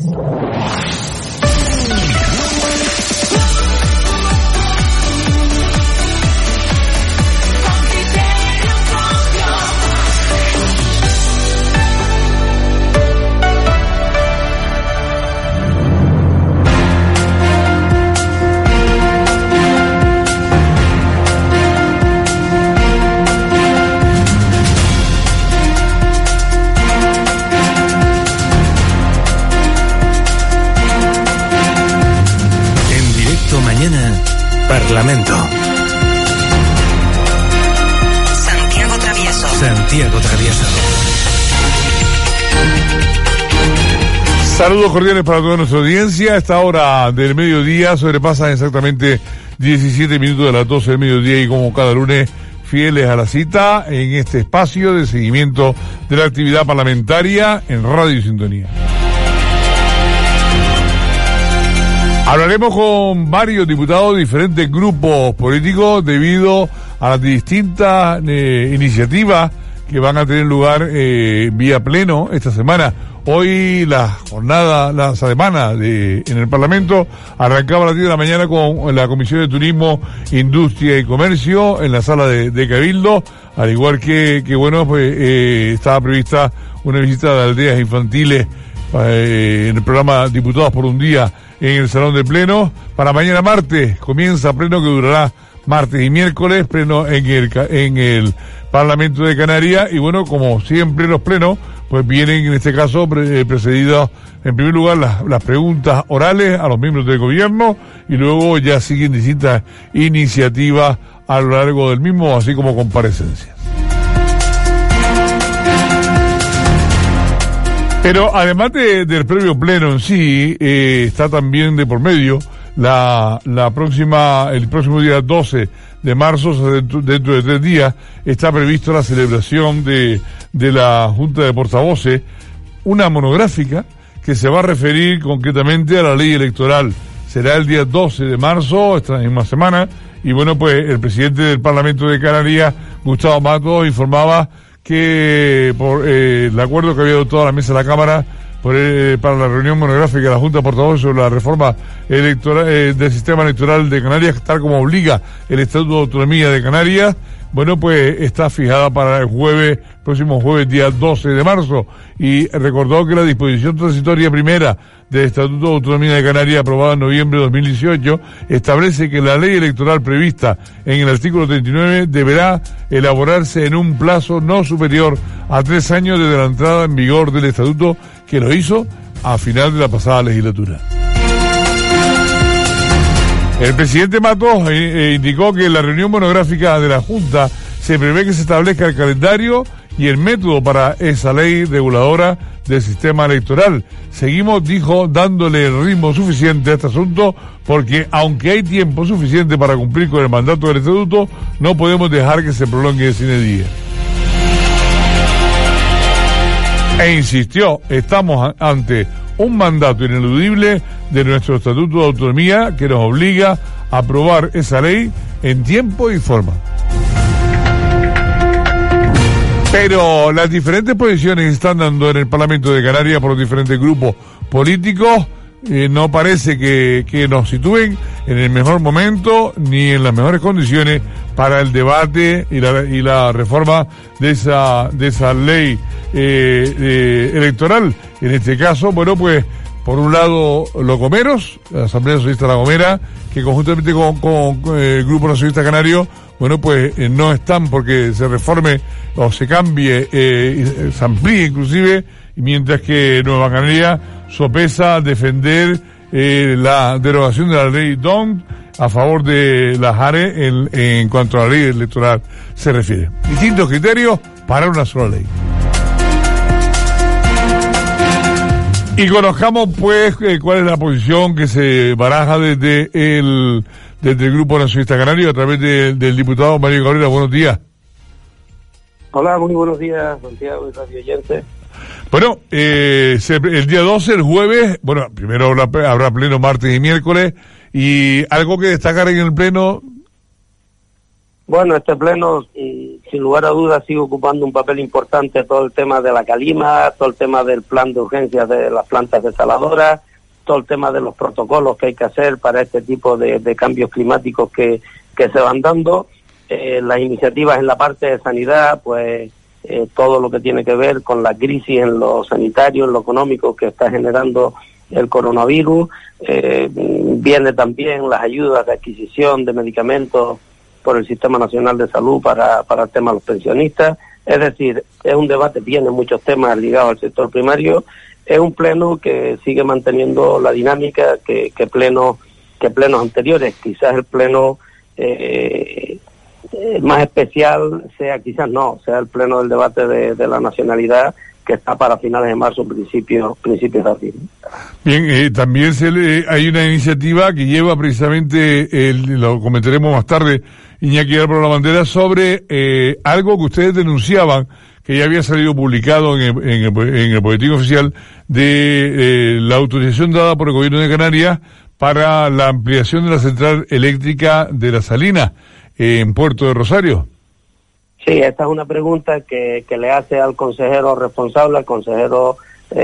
Parlamento. Santiago Travieso. Saludos cordiales para toda nuestra audiencia. A esta hora del mediodía sobrepasan exactamente 17 minutos de las 12 del mediodía y como cada lunes fieles a la cita en este espacio de seguimiento de la actividad parlamentaria en Radio Sintonía. Hablaremos con varios diputados de diferentes grupos políticos debido a las distintas iniciativas que van a tener lugar vía pleno esta semana. Hoy la semana en el Parlamento arrancaba a las 10 de la mañana con la Comisión de Turismo, Industria y Comercio en la sala de Cabildo, al igual que estaba prevista una visita de aldeas infantiles en el programa Diputados por un Día en el Salón de Pleno. Para mañana martes comienza pleno que durará martes y miércoles, pleno en el Parlamento de Canarias, y bueno, como siempre los plenos, pues vienen en este caso precedidos en primer lugar las preguntas orales a los miembros del gobierno y luego ya siguen distintas iniciativas a lo largo del mismo, así como comparecencias. Pero además del previo pleno en sí, está también de por medio el próximo día 12 de marzo, dentro de 3 días, está previsto la celebración de la Junta de Portavoces, una monográfica que se va a referir concretamente a la ley electoral. Será el día 12 de marzo, esta misma semana, y bueno, pues el presidente del Parlamento de Canarias, Gustavo Matos, informaba que por el acuerdo que había adoptado la mesa de la Cámara para la reunión monográfica de la Junta de Portavoces sobre la reforma electoral del sistema electoral de Canarias, tal como obliga el Estatuto de Autonomía de Canarias, bueno, pues está fijada para el próximo jueves, día 12 de marzo, y recordó que la disposición transitoria primera del Estatuto de Autonomía de Canarias, aprobada en noviembre de 2018, establece que la ley electoral prevista en el artículo 39 deberá elaborarse en un plazo no superior a 3 años desde la entrada en vigor del Estatuto, que lo hizo a final de la pasada legislatura. El presidente Matos indicó que en la reunión monográfica de la Junta se prevé que se establezca el calendario y el método para esa ley reguladora del sistema electoral. Seguimos, dijo, dándole el ritmo suficiente a este asunto porque aunque hay tiempo suficiente para cumplir con el mandato del Estatuto, no podemos dejar que se prolongue sine die. E insistió, estamos ante un mandato ineludible de nuestro Estatuto de Autonomía que nos obliga a aprobar esa ley en tiempo y forma. Pero las diferentes posiciones que se están dando en el Parlamento de Canarias por los diferentes grupos políticos no parece que nos sitúen en el mejor momento ni en las mejores condiciones para el debate y la reforma de esa ley electoral. En este caso, bueno, pues por un lado Los Gomeros, la Asamblea Socialista La Gomera, que conjuntamente con el Grupo Nacionalista Canario, bueno, pues no están porque se reforme o se cambie, se amplíe inclusive, mientras que Nueva Canaria sopesa defender la derogación de la ley DONT a favor de la JARE en cuanto a la ley electoral se refiere. Distintos criterios para una sola ley. Y conozcamos pues cuál es la posición que se baraja desde el Grupo Nacionalista Canario a través del diputado Mario Cabrera. Buenos días. Hola, muy buenos días, Santiago y Radio Oyente. Bueno, el día 12, el jueves, bueno, primero habrá pleno martes y miércoles, y algo que destacar en el pleno. Bueno, este pleno sin lugar a dudas sigue ocupando un papel importante todo el tema de la calima, todo el tema del plan de urgencias de las plantas desaladoras, todo el tema de los protocolos que hay que hacer para este tipo de cambios climáticos que se van dando, las iniciativas en la parte de sanidad, pues todo lo que tiene que ver con la crisis en lo sanitario, en lo económico que está generando el coronavirus, viene también las ayudas de adquisición de medicamentos por el Sistema Nacional de Salud para el tema de los pensionistas. Es decir, es un debate, tiene muchos temas ligados al sector primario. Es un pleno que sigue manteniendo la dinámica que plenos anteriores. Quizás el pleno más especial sea el pleno del debate de la nacionalidad, que está para finales de marzo, principios de abril. Bien, también hay una iniciativa que lleva precisamente, lo comentaremos más tarde, Iñaki Álvaro Lavandera, sobre algo que ustedes denunciaban, que ya había salido publicado en el boletín oficial, de la autorización dada por el gobierno de Canarias para la ampliación de la central eléctrica de La Salina en Puerto de Rosario. Sí, esta es una pregunta que le hace al consejero responsable, al consejero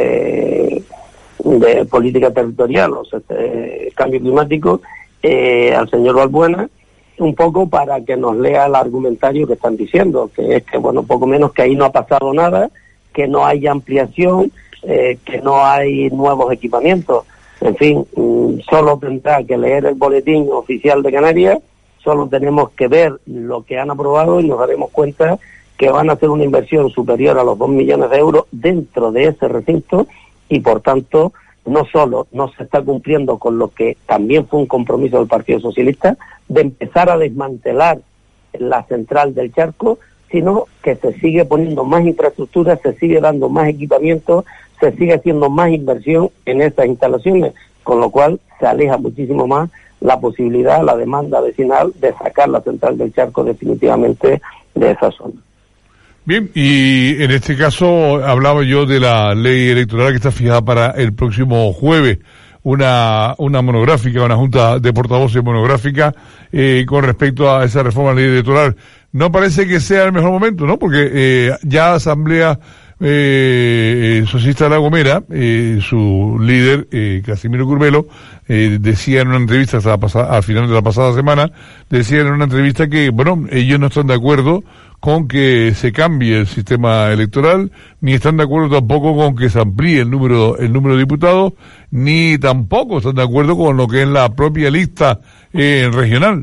de Política Territorial, o sea, Cambio Climático, al señor Balbuena, un poco para que nos lea el argumentario que están diciendo, que es que, bueno, poco menos que ahí no ha pasado nada, que no hay ampliación, que no hay nuevos equipamientos. En fin, solo tendrá que leer el boletín oficial de Canarias, solo tenemos que ver lo que han aprobado y nos daremos cuenta que van a hacer una inversión superior a los 2 millones de euros dentro de ese recinto y, por tanto, no solo no se está cumpliendo con lo que también fue un compromiso del Partido Socialista de empezar a desmantelar la central del Charco, sino que se sigue poniendo más infraestructura, se sigue dando más equipamiento, se sigue haciendo más inversión en estas instalaciones, con lo cual se aleja muchísimo más la posibilidad, la demanda vecinal de sacar la central del Charco definitivamente de esa zona. Bien, y en este caso hablaba yo de la ley electoral que está fijada para el próximo jueves, una monográfica, una junta de portavoces monográfica con respecto a esa reforma de la ley electoral. No parece que sea el mejor momento, ¿no? Porque ya Asamblea Socialista de La Gomera, su líder, Casimiro Curvelo, decía en una entrevista al final de la pasada semana, decía en una entrevista que, bueno, ellos no están de acuerdo con que se cambie el sistema electoral, ni están de acuerdo tampoco con que se amplíe el número de diputados, ni tampoco están de acuerdo con lo que es la propia lista regional.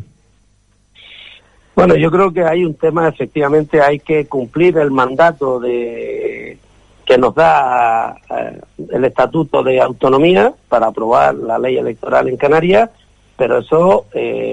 Bueno, yo creo que hay un tema, efectivamente, hay que cumplir el mandato que nos da el Estatuto de Autonomía para aprobar la ley electoral en Canarias, pero eso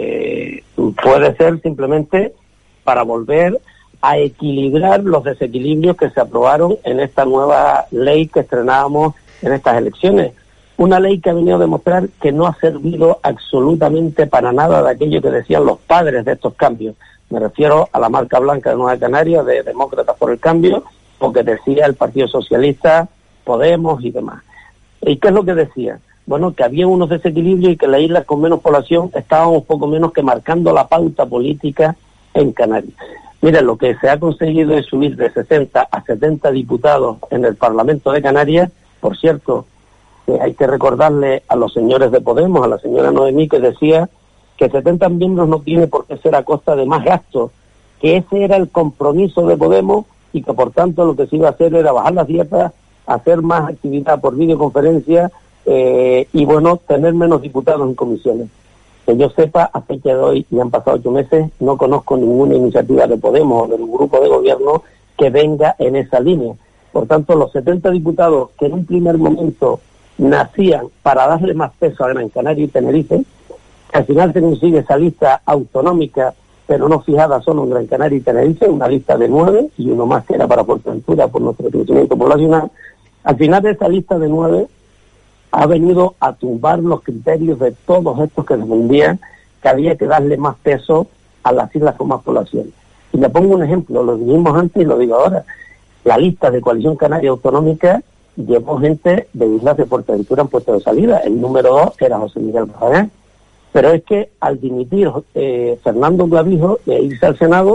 puede ser simplemente para volver a equilibrar los desequilibrios que se aprobaron en esta nueva ley que estrenábamos en estas elecciones. Una ley que ha venido a demostrar que no ha servido absolutamente para nada de aquello que decían los padres de estos cambios. Me refiero a la marca blanca de Nueva Canarias, de Demócratas por el Cambio, porque decía el Partido Socialista, Podemos y demás. ¿Y qué es lo que decía? Bueno, que había unos desequilibrios y que las islas con menos población estábamos poco menos que marcando la pauta política en Canarias. Miren, lo que se ha conseguido es subir de 60 a 70 diputados en el Parlamento de Canarias. Por cierto, hay que recordarle a los señores de Podemos, a la señora Noemí, que decía que 70 miembros no tiene por qué ser a costa de más gastos, que ese era el compromiso de Podemos y que por tanto lo que se iba a hacer era bajar las dietas, hacer más actividad por videoconferencia y bueno, tener menos diputados en comisiones. Que yo sepa, a fecha de hoy, y han pasado 8 meses, no conozco ninguna iniciativa de Podemos o del grupo de gobierno que venga en esa línea. Por tanto, los 70 diputados que en un primer momento nacían para darle más peso a Gran Canaria y Tenerife, al final se consigue esa lista autonómica, pero no fijada solo en Gran Canaria y Tenerife, una lista de 9 y uno más que era para Fuerteventura por nuestro crecimiento poblacional. Al final de esa lista de 9 ha venido a tumbar los criterios de todos estos que defendían que había que darle más peso a las islas con más población. Y le pongo un ejemplo, lo dijimos antes y lo digo ahora. La lista de Coalición Canaria Autonómica llevó gente de islas de Fuerteventura en puesto de salida. El número 2 era José Miguel Barragán. Pero es que al dimitir Fernando Clavijo e irse al Senado,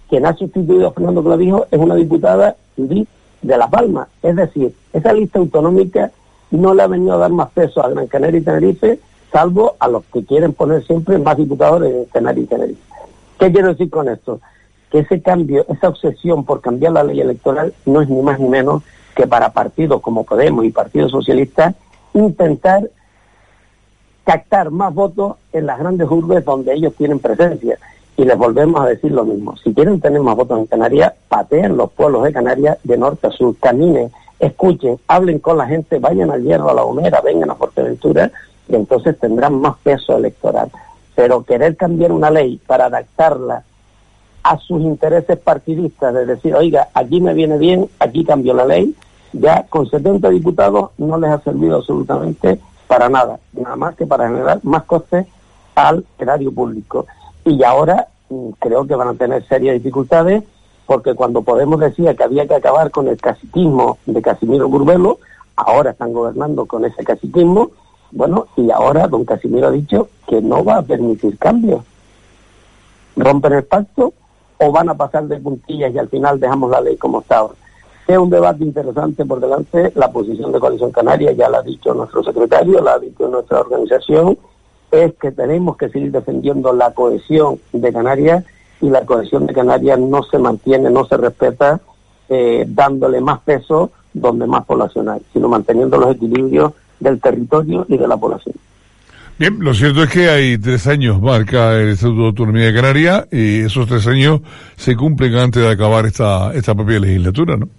quien ha sustituido a Fernando Clavijo es una diputada de La Palma. Es decir, esa lista autonómica no le ha venido a dar más peso a Gran Canaria y Tenerife, salvo a los que quieren poner siempre más diputados en Canarias y Tenerife. ¿Qué quiero decir con esto? Que ese cambio, esa obsesión por cambiar la ley electoral no es ni más ni menos que para partidos como Podemos y Partido Socialista intentar captar más votos en las grandes urbes donde ellos tienen presencia. Y les volvemos a decir lo mismo. Si quieren tener más votos en Canarias, pateen los pueblos de Canarias de norte a sur, caminen, escuchen, hablen con la gente, vayan al Hierro, a La Gomera, vengan a Fuerteventura, y entonces tendrán más peso electoral. Pero querer cambiar una ley para adaptarla a sus intereses partidistas, de decir, oiga, aquí me viene bien, aquí cambio la ley, ya con 70 diputados no les ha servido absolutamente para nada más que para generar más costes al erario público. Y ahora creo que van a tener serias dificultades, porque cuando Podemos decía que había que acabar con el caciquismo de Casimiro Curbelo, ahora están gobernando con ese caciquismo, bueno, y ahora don Casimiro ha dicho que no va a permitir cambios. ¿Rompen el pacto o van a pasar de puntillas y al final dejamos la ley como está ahora? Es un debate interesante por delante. La posición de Coalición Canaria, ya la ha dicho nuestro secretario, la ha dicho nuestra organización, es que tenemos que seguir defendiendo la cohesión de Canarias, y la cohesión de Canarias no se mantiene, no se respeta dándole más peso donde más población hay, sino manteniendo los equilibrios del territorio y de la población. Bien, lo cierto es que hay 3 años, marca el Estatuto de Autonomía de Canarias, y esos 3 años se cumplen antes de acabar esta propia legislatura, ¿no?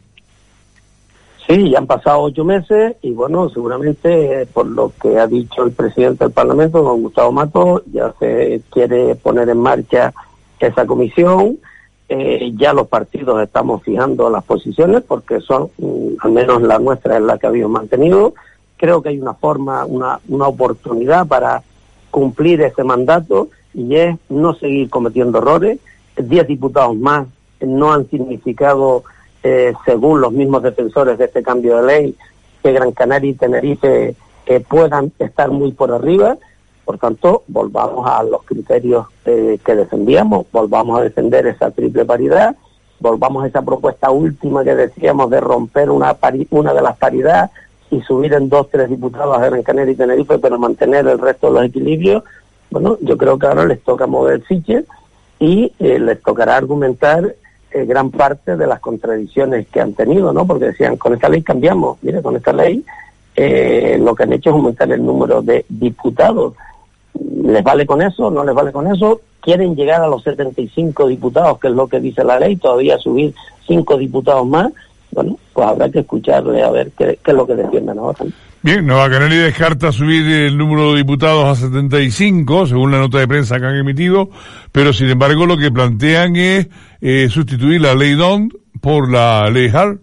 Sí, ya han pasado 8 meses y bueno, seguramente por lo que ha dicho el presidente del Parlamento, don Gustavo Mato, ya se quiere poner en marcha esa comisión. Ya los partidos estamos fijando las posiciones porque son, al menos la nuestra es la que habíamos mantenido. Creo que hay una forma, una oportunidad para cumplir ese mandato, y es no seguir cometiendo errores. 10 diputados más no han significado, según los mismos defensores de este cambio de ley, que Gran Canaria y Tenerife puedan estar muy por arriba. Por tanto, volvamos a los criterios que defendíamos, volvamos a defender esa triple paridad, volvamos a esa propuesta última que decíamos de romper una de las paridades y subir en 2-3 diputados a Gran Canaria y Tenerife, pero mantener el resto de los equilibrios. Bueno, yo creo que ahora les toca mover fiches y les tocará argumentar gran parte de las contradicciones que han tenido, ¿no? Porque decían, con esta ley cambiamos. Mire, con esta ley lo que han hecho es aumentar el número de diputados. ¿Les vale con eso? ¿No les vale con eso? ¿Quieren llegar a los 75 diputados, que es lo que dice la ley, todavía subir 5 diputados más? Bueno, pues habrá que escucharle a ver qué es lo que defienden ahora. Bien, Nueva Canaria descarta subir el número de diputados a 75, según la nota de prensa que han emitido, pero sin embargo lo que plantean es sustituir la ley DONT por la ley HART.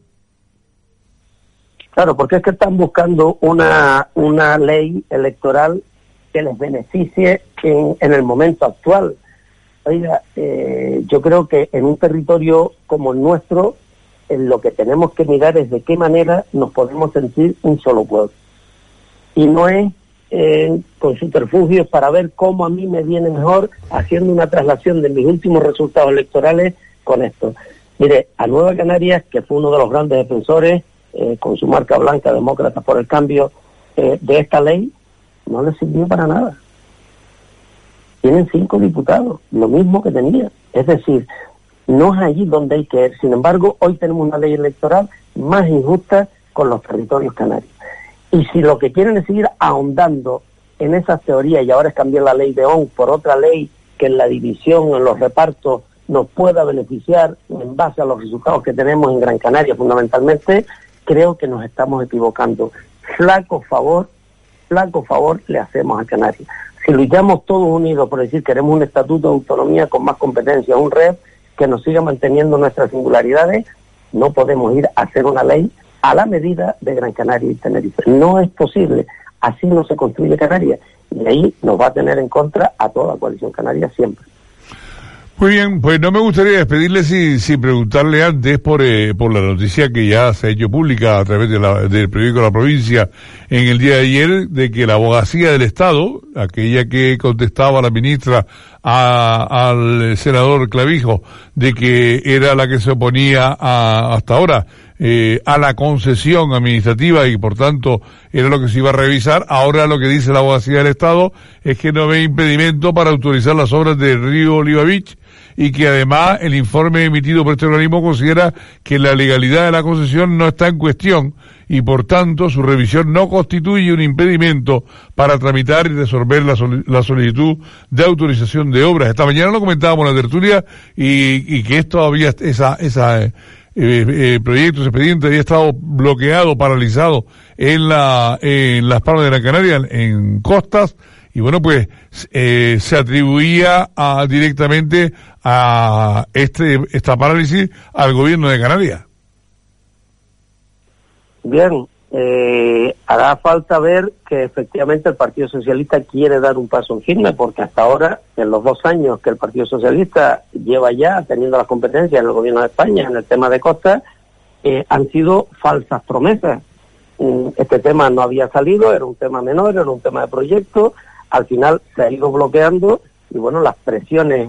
Claro, porque es que están buscando una ley electoral que les beneficie en el momento actual. Oiga, yo creo que en un territorio como el nuestro, lo que tenemos que mirar es de qué manera nos podemos sentir un solo pueblo. Y no es con subterfugios para ver cómo a mí me viene mejor, haciendo una traslación de mis últimos resultados electorales con esto. Mire, a Nueva Canarias, que fue uno de los grandes defensores, con su marca blanca, Demócratas por el Cambio, de esta ley, no le sirvió para nada. Tienen 5 diputados, lo mismo que tenía. Es decir, no es allí donde hay que ir. Sin embargo, hoy tenemos una ley electoral más injusta con los territorios canarios. Y si lo que quieren es seguir ahondando en esas teorías, y ahora es cambiar la ley de ON por otra ley que en la división, en los repartos, nos pueda beneficiar en base a los resultados que tenemos en Gran Canaria fundamentalmente, creo que nos estamos equivocando. Flaco favor le hacemos a Canarias. Si luchamos todos unidos por decir queremos un estatuto de autonomía con más competencias, un REP que nos siga manteniendo nuestras singularidades, no podemos ir a hacer una ley a la medida de Gran Canaria y Tenerife. No es posible. Así no se construye Canarias. Y ahí nos va a tener en contra a toda la coalición canaria siempre. Muy bien, pues no me gustaría despedirle sin preguntarle antes por la noticia que ya se ha hecho pública a través del periódico La Provincia en el día de ayer, de que la abogacía del Estado, aquella que contestaba la ministra al senador Clavijo, de que era la que se oponía hasta ahora a la concesión administrativa y por tanto era lo que se iba a revisar. Ahora lo que dice la abogacía del Estado es que no ve impedimento para autorizar las obras del río Oliva Beach, y que además el informe emitido por este organismo considera que la legalidad de la concesión no está en cuestión y por tanto su revisión no constituye un impedimento para tramitar y resolver la solicitud de autorización de obras. Esta mañana lo comentábamos en la tertulia y que esto había proyecto, ese expediente había estado bloqueado, paralizado en las Palmas de Gran Canaria, en costas, y bueno, pues se atribuía directamente a esta parálisis al gobierno de Canarias. Bien, hará falta ver que efectivamente el Partido Socialista quiere dar un paso en firme, porque hasta ahora, en los 2 años que el Partido Socialista lleva ya teniendo las competencias en el gobierno de España en el tema de costas, han sido falsas promesas. Este tema no había salido, era un tema menor, era un tema de proyecto. Al final se ha ido bloqueando y bueno, las presiones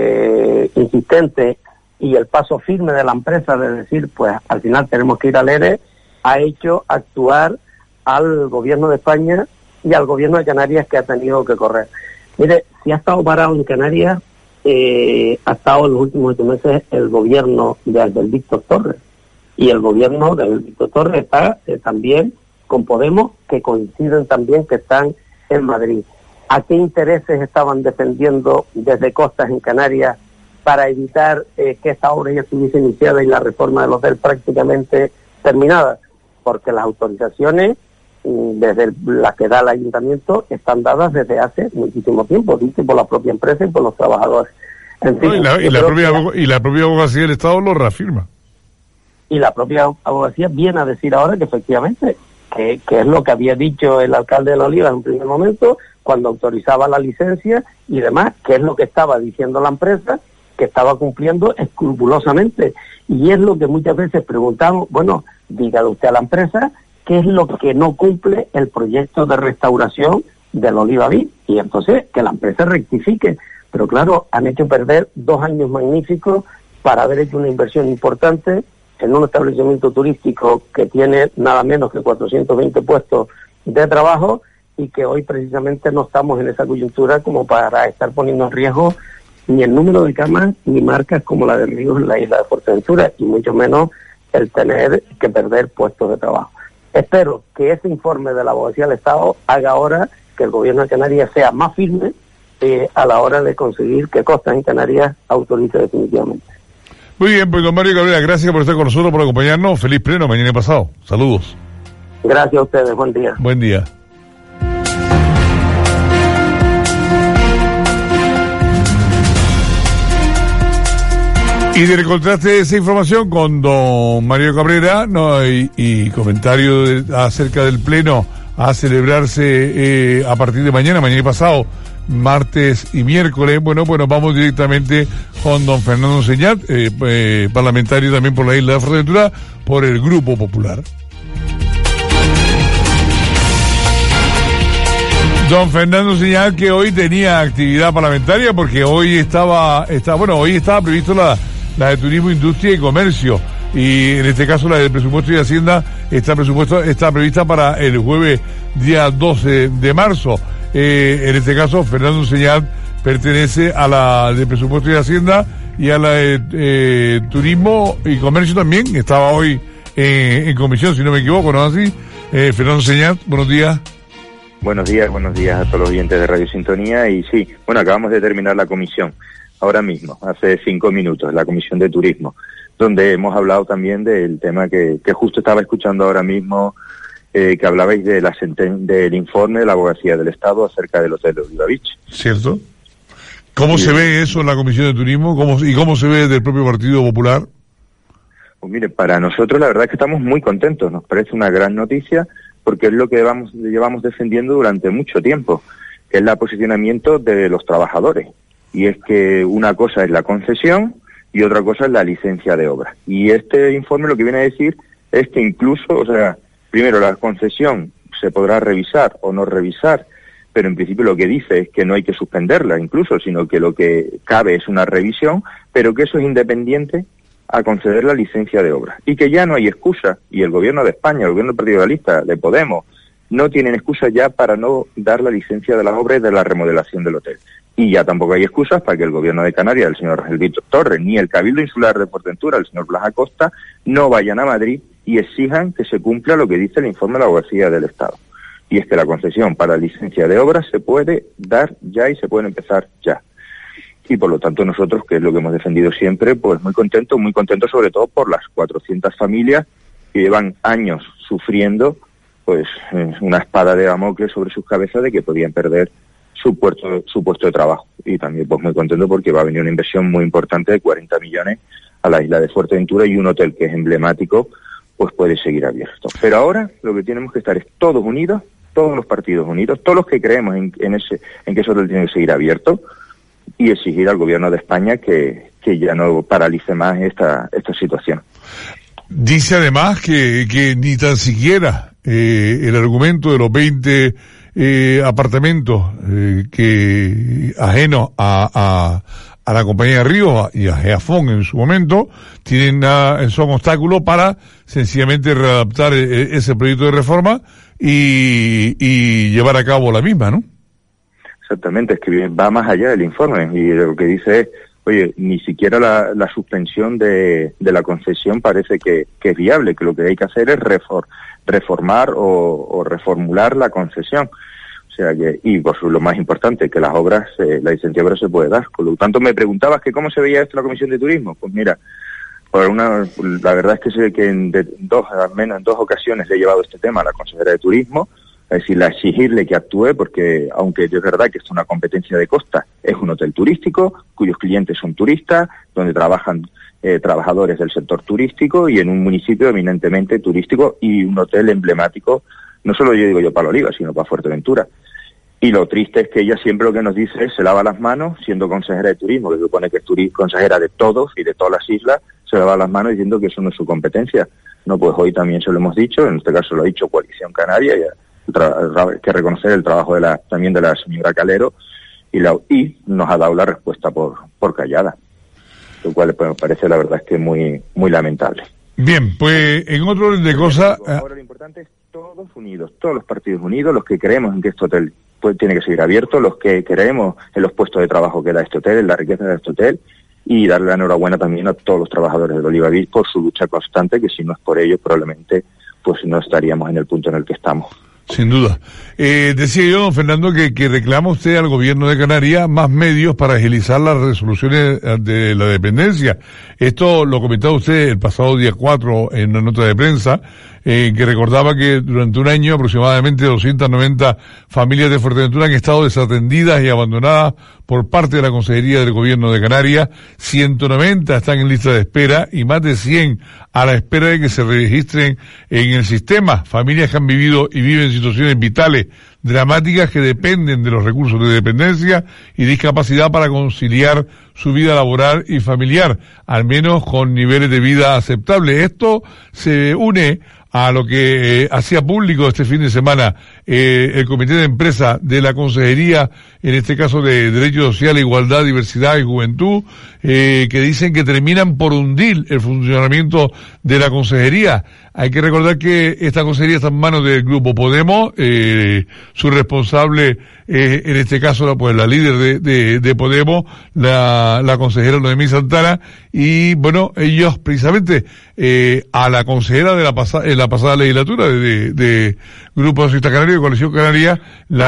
insistentes y el paso firme de la empresa de decir, pues al final tenemos que ir al ERE, ha hecho actuar al gobierno de España y al gobierno de Canarias, que ha tenido que correr. Mire, si ha estado parado en Canarias, ha estado en los últimos 8 meses el gobierno del Víctor Torres, y el gobierno del Víctor Torres está también con Podemos, que coinciden también que están en Madrid. ¿A qué intereses estaban defendiendo desde Costas en Canarias para evitar que esta obra ya estuviese iniciada y la reforma del hotel prácticamente terminada? Porque las autorizaciones, desde las que da el ayuntamiento, están dadas desde hace muchísimo tiempo, dice, por la propia empresa y por los trabajadores. En fin, y la propia abogacía del Estado lo reafirma. Y la propia abogacía viene a decir ahora que efectivamente, que es lo que había dicho el alcalde de La Oliva en un primer momento, cuando autorizaba la licencia y demás, que es lo que estaba diciendo la empresa, que estaba cumpliendo escrupulosamente. Y es lo que muchas veces preguntamos, bueno, dígale usted a la empresa qué es lo que no cumple el proyecto de restauración del Oliva Beach, y entonces que la empresa rectifique. Pero claro, han hecho perder 2 años magníficos para haber hecho una inversión importante en un establecimiento turístico que tiene nada menos que 420 puestos de trabajo, y que hoy precisamente no estamos en esa coyuntura como para estar poniendo en riesgo ni el número de camas ni marcas como la de Ríos en la isla de Fuerteventura, y mucho menos el tener que perder puestos de trabajo. Espero que ese informe de la abogacía del Estado haga ahora que el gobierno de Canarias sea más firme a la hora de conseguir que Costas en Canarias autorice definitivamente. Muy bien, pues don Mario Cabrera, gracias por estar con nosotros, por acompañarnos. Feliz pleno mañana y pasado. Saludos. Gracias a ustedes, buen día. Buen día. Y de contraste esa información con don Mario Cabrera, ¿no? y comentario acerca del pleno a celebrarse a partir de mañana y pasado, martes y miércoles. Bueno, vamos directamente con don Fernando Señat, parlamentario también por la isla de Fuerteventura, por el Grupo Popular. Don Fernando Señat, que hoy tenía actividad parlamentaria porque hoy estaba previsto la de Turismo, Industria y Comercio, y en este caso la del Presupuesto y Hacienda está prevista para el jueves día 12 de marzo. En este caso Fernando Señat pertenece a la de Presupuesto y Hacienda y a la de Turismo y Comercio también. Estaba hoy en comisión, si no me equivoco, ¿no es así? Fernando Señat, buenos días. Buenos días a todos los oyentes de Radio Sintonía. Y sí, bueno, acabamos de terminar la comisión ahora mismo, hace 5 minutos, la Comisión de Turismo, donde hemos hablado también del tema que justo estaba escuchando ahora mismo, que hablabais de del informe de la Abogacía del Estado acerca del Hotel de Oliva Beach. ¿Cierto? ¿Cómo se ve eso en la Comisión de Turismo? ¿Cómo se ve del propio Partido Popular? Pues mire, para nosotros la verdad es que estamos muy contentos, nos parece una gran noticia, porque es lo que llevamos defendiendo durante mucho tiempo, que es el posicionamiento de los trabajadores. y es que una cosa es la concesión y otra cosa es la licencia de obra. Y este informe lo que viene a decir es que incluso, o sea, primero la concesión se podrá revisar o no revisar, pero en principio lo que dice es que no hay que suspenderla incluso, sino que lo que cabe es una revisión, pero que eso es independiente a conceder la licencia de obra. Y que ya no hay excusa, y el gobierno de España, el gobierno del Partido Socialista, de Podemos, no tienen excusa ya para no dar la licencia de la obra y de la remodelación del hotel. Y ya tampoco hay excusas para que el gobierno de Canarias, el señor Víctor Torres, ni el Cabildo Insular de Fuerteventura, el señor Blas Acosta, no vayan a Madrid y exijan que se cumpla lo que dice el informe de la Abogacía del Estado. Y es que la concesión para licencia de obra se puede dar ya y se puede empezar ya. Y por lo tanto nosotros, que es lo que hemos defendido siempre, pues muy contentos sobre todo por las 400 familias que llevan años sufriendo pues una espada de Damocles sobre sus cabezas de que podían perder su puesto de trabajo. Y también pues muy contento porque va a venir una inversión muy importante de 40 millones a la isla de Fuerteventura, y un hotel que es emblemático pues puede seguir abierto. Pero ahora lo que tenemos que estar es todos unidos, todos los partidos unidos, todos los que creemos en que ese hotel tiene que seguir abierto, y exigir al gobierno de España que ya no paralice más esta situación. Dice además que ni tan siquiera el argumento de los 20 apartamentos que ajenos a la compañía de Ríos y a Geafón en su momento son obstáculos para sencillamente readaptar ese proyecto de reforma y llevar a cabo la misma, ¿no? Exactamente, es que va más allá del informe, y lo que dice es, oye, ni siquiera la suspensión de la concesión parece que es viable, que lo que hay que hacer es reformar o reformular la concesión. O sea que, y por lo más importante, que las obras, la licencia de obra se puede dar. Por lo tanto, me preguntabas que cómo se veía esto en la Comisión de Turismo. Pues mira, la verdad es que sé que al menos en 2 ocasiones le he llevado este tema a la consejera de Turismo, es decir, a exigirle que actúe, porque aunque es verdad que esto es una competencia de costa, es un hotel turístico cuyos clientes son turistas, donde trabajan trabajadores del sector turístico, y en un municipio eminentemente turístico, y un hotel emblemático, no solo yo digo yo para Oliva, sino para Fuerteventura. Y lo triste es que ella siempre lo que nos dice es, se lava las manos, siendo consejera de turismo, que se supone que es consejera de todos y de todas las islas, se lava las manos diciendo que eso no es su competencia. No, pues hoy también se lo hemos dicho, en este caso lo ha dicho Coalición Canaria, hay que reconocer el trabajo también de la señora Calero, y nos ha dado la respuesta por callada, lo cual pues, me parece la verdad es que muy muy lamentable. Bien, pues en otro orden de cosas... Ahora lo importante es todos unidos, todos los partidos unidos, los que creemos en que este hotel tiene que seguir abierto, los que creemos en los puestos de trabajo que da este hotel, en la riqueza de este hotel, y darle la enhorabuena también a todos los trabajadores del Oliva Beach por su lucha constante, que si no es por ellos probablemente pues no estaríamos en el punto en el que estamos. Sin duda. Decía yo, don Fernando, que reclama usted al gobierno de Canarias más medios para agilizar las resoluciones de la dependencia. Esto lo comentaba usted el pasado día 4 en una nota de prensa, que recordaba que durante un año aproximadamente 290 familias de Fuerteventura han estado desatendidas y abandonadas por parte de la Consejería del Gobierno de Canarias. 190 están en lista de espera y más de 100 a la espera de que se registren en el sistema. Familias que han vivido y viven situaciones vitales dramáticas que dependen de los recursos de dependencia y discapacidad para conciliar su vida laboral y familiar, al menos con niveles de vida aceptables. Esto se une a lo que hacía público este fin de semana el Comité de Empresa de la Consejería, en este caso de Derechos Sociales, Igualdad, Diversidad y Juventud, que dicen que terminan por hundir el funcionamiento de la Consejería. Hay que recordar que esta consejería está en manos del Grupo Podemos, su responsable, en este caso, pues la líder de Podemos, la consejera Noemí Santana, y bueno, ellos precisamente, a la consejera en la pasada legislatura de Grupo Socialista Canario, de Coalición Canaria,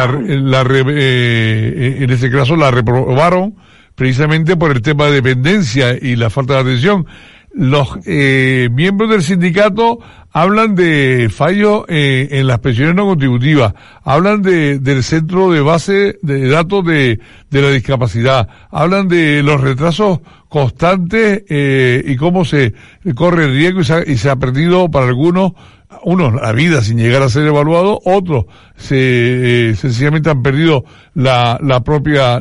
en este caso la reprobaron precisamente por el tema de dependencia y la falta de atención. Los miembros del sindicato hablan de fallos en las pensiones no contributivas, hablan del centro de base de datos de la discapacidad, hablan de los retrasos constantes y cómo se corre el riesgo y se ha perdido para algunos unos la vida sin llegar a ser evaluados, otros sencillamente han perdido la propia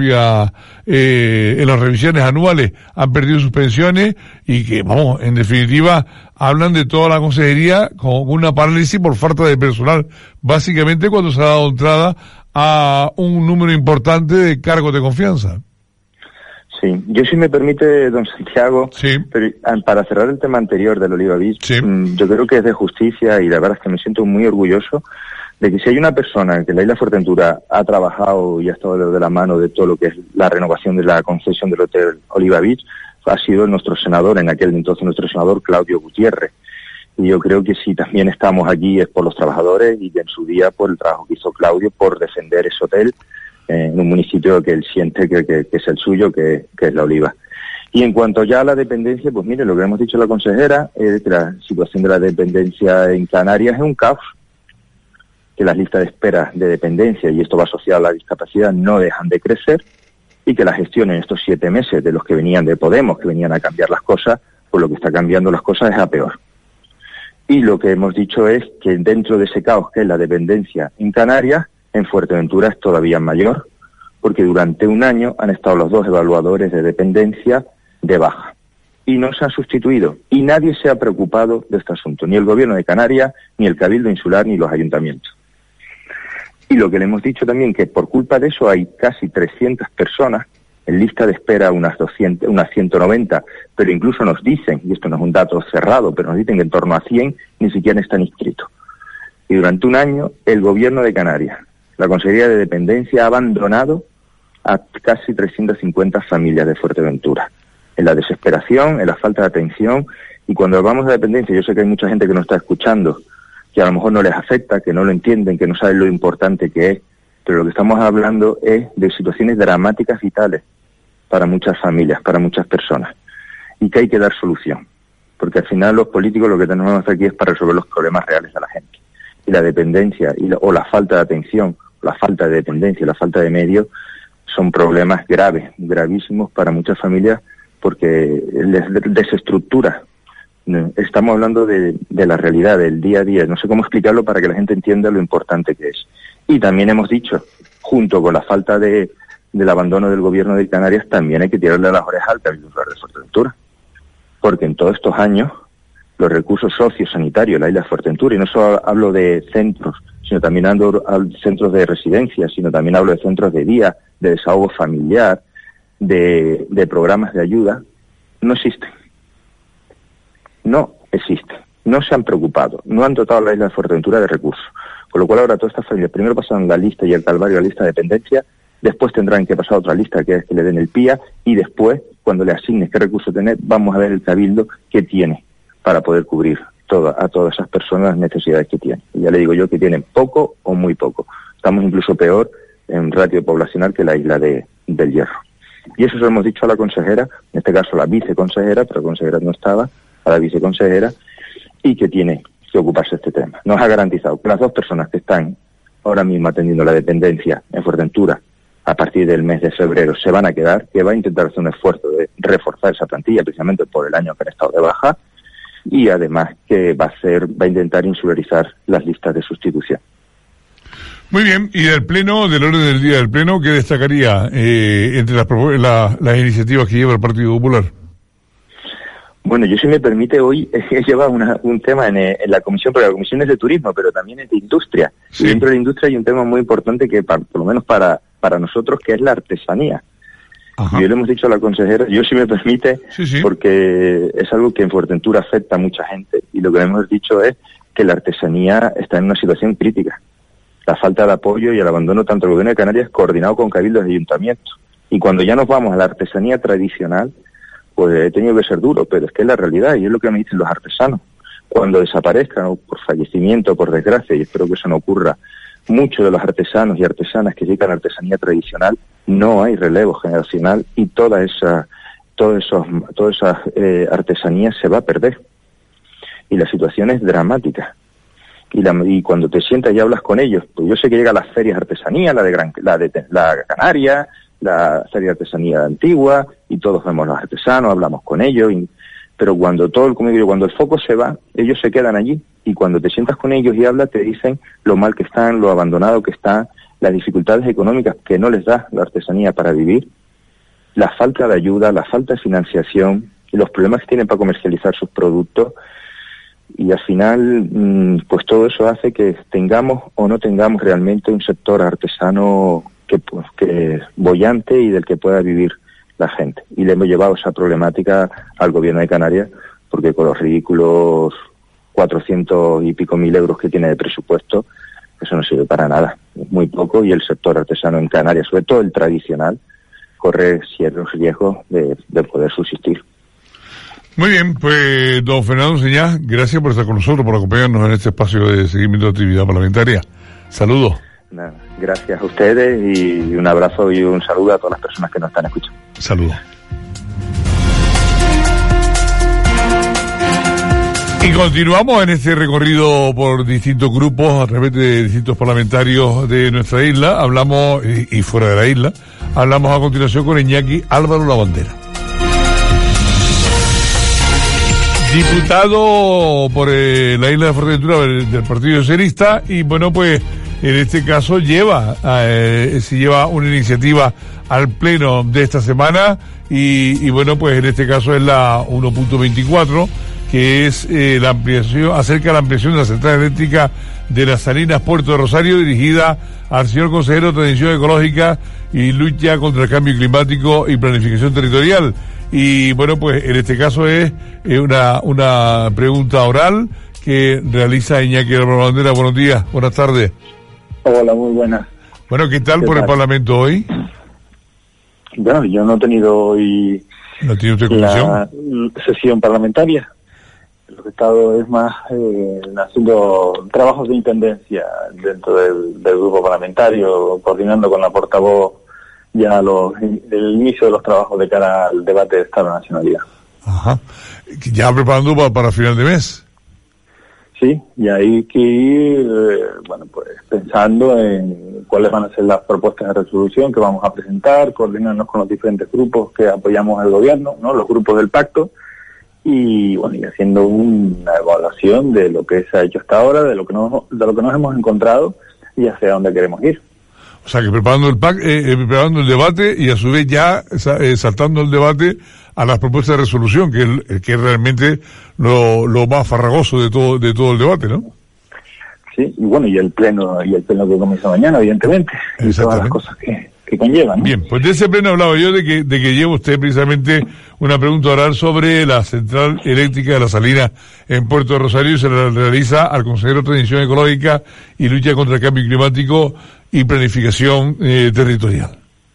en las revisiones anuales han perdido sus pensiones, y que, vamos, en definitiva, hablan de toda la consejería con una parálisis por falta de personal, básicamente cuando se ha dado entrada a un número importante de cargos de confianza. Sí, yo, si me permite, don Santiago, sí, pero para cerrar el tema anterior del Oliva Beach, sí, yo creo que es de justicia, y la verdad es que me siento muy orgulloso de que si hay una persona que en la isla Fuerteventura ha trabajado y ha estado de la mano de todo lo que es la renovación de la concesión del Hotel Oliva Beach, ha sido nuestro senador, en aquel entonces nuestro senador Claudio Gutiérrez. Y yo creo que si también estamos aquí es por los trabajadores, y en su día por el trabajo que hizo Claudio por defender ese hotel en un municipio que él siente que es el suyo, que es La Oliva. Y en cuanto ya a la dependencia, pues mire, lo que hemos dicho la consejera es que la situación de la dependencia en Canarias es un caos, que las listas de espera de dependencia, y esto va asociado a la discapacidad, no dejan de crecer, y que la gestión en estos 7 meses de los que venían de Podemos, que venían a cambiar las cosas, pues lo que está cambiando las cosas es a peor. Y lo que hemos dicho es que dentro de ese caos que es la dependencia en Canarias, en Fuerteventura es todavía mayor, porque durante un año han estado los 2 evaluadores de dependencia de baja y no se han sustituido, y nadie se ha preocupado de este asunto, ni el gobierno de Canarias, ni el Cabildo Insular, ni los ayuntamientos. Y lo que le hemos dicho también, que por culpa de eso hay casi 300 personas en lista de espera, unas 190, pero incluso nos dicen, y esto no es un dato cerrado, pero nos dicen que en torno a 100 ni siquiera están inscritos. Y durante un año el gobierno de Canarias, la Consejería de Dependencia, ha abandonado a casi 350 familias de Fuerteventura, en la desesperación, en la falta de atención. Y cuando hablamos de dependencia, yo sé que hay mucha gente que nos está escuchando, que a lo mejor no les afecta, que no lo entienden, que no saben lo importante que es, pero lo que estamos hablando es de situaciones dramáticas vitales para muchas familias, para muchas personas, y que hay que dar solución, porque al final los políticos lo que tenemos aquí es para resolver los problemas reales de la gente. Y la dependencia o la falta de atención, la falta de dependencia, la falta de medios, son problemas graves, gravísimos para muchas familias, porque les desestructura. Estamos hablando de la realidad, del día a día. No sé cómo explicarlo para que la gente entienda lo importante que es. Y también hemos dicho, junto con la falta del abandono del gobierno de Canarias, también hay que tirarle las orejas al Cabildo Insular de Fuerteventura. Porque en todos estos años, los recursos sociosanitarios de la isla de Fuerteventura, y no solo hablo de centros, sino también hablo de centros de residencia, sino también hablo de centros de día, de desahogo familiar, de programas de ayuda, no existen. No existen. No se han preocupado. No han dotado a la isla de Fuerteventura de recursos. Con lo cual ahora todas estas familias primero pasan la lista y el calvario a la lista de dependencia, después tendrán que pasar a otra lista, que es que le den el PIA, y después, cuando le asignes qué recursos tener, vamos a ver el Cabildo qué tiene para poder cubrir a todas esas personas las necesidades que tienen. Y ya le digo yo que tienen poco o muy poco. Estamos incluso peor en ratio poblacional que la isla del Hierro. Y eso se lo hemos dicho a la consejera, en este caso a la viceconsejera, pero la consejera no estaba, a la viceconsejera, y que tiene que ocuparse de este tema. Nos ha garantizado que las 2 personas que están ahora mismo atendiendo la dependencia en Fuerteventura a partir del mes de febrero se van a quedar, que va a intentar hacer un esfuerzo de reforzar esa plantilla precisamente por el año que han estado de baja, y además que va a intentar insularizar las listas de sustitución. Muy bien, y del Pleno, del orden del día del Pleno, ¿qué destacaría entre las iniciativas que lleva el Partido Popular? Bueno, yo, si me permite, hoy he llevado un tema en la comisión, porque la comisión es de turismo, pero también es de industria. Sí. Y dentro de la industria hay un tema muy importante que, por lo menos para nosotros, que es la artesanía. Ajá. Y yo le hemos dicho a la consejera, yo, si me permite, sí, porque es algo que en Fuerteventura afecta a mucha gente, y lo que hemos dicho es que la artesanía está en una situación crítica. La falta de apoyo y el abandono tanto del gobierno de Canarias coordinado con cabildos de ayuntamientos. Y cuando ya nos vamos a la artesanía tradicional, pues he tenido que ser duro, pero es que es la realidad, y es lo que me dicen los artesanos. Cuando desaparezcan, o por fallecimiento, por desgracia, y espero que eso no ocurra, muchos de los artesanos y artesanas que dedican a artesanía tradicional, no hay relevo generacional, y toda esa artesanía se va a perder. Y la situación es dramática. Y cuando te sientas y hablas con ellos, pues yo sé que llegan las ferias de artesanía, la Canaria, la feria de artesanía antigua, y todos vemos los artesanos, hablamos con ellos, pero cuando cuando el foco se va, ellos se quedan allí, y cuando te sientas con ellos y hablas, te dicen lo mal que están, lo abandonado que está, las dificultades económicas que no les da la artesanía para vivir, la falta de ayuda, la falta de financiación, y los problemas que tienen para comercializar sus productos, y al final, pues todo eso hace que tengamos o no tengamos realmente un sector artesano que boyante y del que pueda vivir la gente. Y le hemos llevado esa problemática al gobierno de Canarias, porque con los ridículos 400 y pico mil euros que tiene de presupuesto, eso no sirve para nada, es muy poco, y el sector artesano en Canarias, sobre todo el tradicional, corre ciertos riesgos de poder subsistir. Muy bien, pues don Fernando Señá, gracias por estar con nosotros, por acompañarnos en este espacio de seguimiento de actividad parlamentaria. Saludos. Nada, gracias a ustedes, y un abrazo y un saludo a todas las personas que nos están escuchando. Saludos. Y continuamos en este recorrido por distintos grupos a través de distintos parlamentarios de nuestra isla. Hablamos, y fuera de la isla, hablamos a continuación con Iñaki Álvaro Lavandera, diputado por la isla de Fuerteventura del Partido Socialista, y bueno, pues en este caso se lleva una iniciativa al pleno de esta semana, y bueno, pues en este caso es la 1.24, que es la ampliación, acerca de la ampliación de la central eléctrica de las Salinas Puerto de Rosario, dirigida al señor consejero de Transición Ecológica y Lucha contra el Cambio Climático y Planificación Territorial. Y bueno, pues en este caso es una pregunta oral que realiza Iñaki Álvaro Lavandera. Buenos días, buenas tardes. Hola, muy buenas. Bueno, ¿qué tal por el Parlamento hoy? Bueno, yo no he tenido hoy la sesión parlamentaria. Lo que he estado es más haciendo trabajos de intendencia dentro del grupo parlamentario, coordinando con la portavoz ya el inicio de los trabajos de cara al debate de Estado de Nacionalidad. Ajá. ¿Ya preparando para final de mes? Sí, y hay que ir, pues pensando en cuáles van a ser las propuestas de resolución que vamos a presentar, coordinarnos con los diferentes grupos que apoyamos al gobierno, ¿no? Los grupos del pacto, y bueno, y haciendo una evaluación de lo que se ha hecho hasta ahora, de lo que nos hemos encontrado y hacia dónde queremos ir. O sea, que preparando el debate, y a su vez ya saltando el debate a las propuestas de resolución, que es realmente lo más farragoso de todo el debate, ¿no? Sí, y bueno, y el pleno que comienza mañana, evidentemente, y todas las cosas que conllevan, ¿no? Bien, pues de ese pleno hablaba yo de que lleva usted precisamente una pregunta oral sobre la central eléctrica de las Salinas en Puerto de Rosario, y se la realiza al consejero de Transición Ecológica y Lucha contra el Cambio Climático y Planificación Territorial.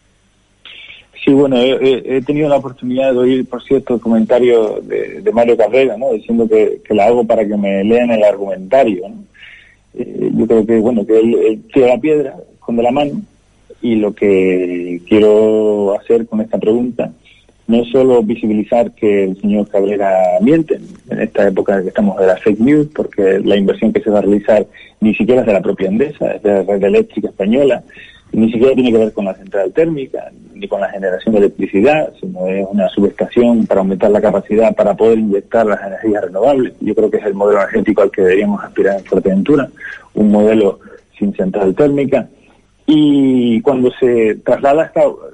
Sí, bueno, he tenido la oportunidad de oír, por cierto, el comentario de Mario Cabrera, ¿no? Diciendo que la hago para que me lean el argumentario, ¿no? Yo creo que, bueno, que él tira la piedra, esconde la mano, y lo que quiero hacer con esta pregunta no es solo visibilizar que el señor Cabrera miente en esta época que estamos de la fake news, porque la inversión que se va a realizar ni siquiera es de la propia Endesa, es de la red eléctrica española, ni siquiera tiene que ver con la central térmica, ni con la generación de electricidad, sino es una subestación para aumentar la capacidad para poder inyectar las energías renovables. Yo creo que es el modelo energético al que deberíamos aspirar en Fuerteventura, un modelo sin central térmica. Y cuando se traslada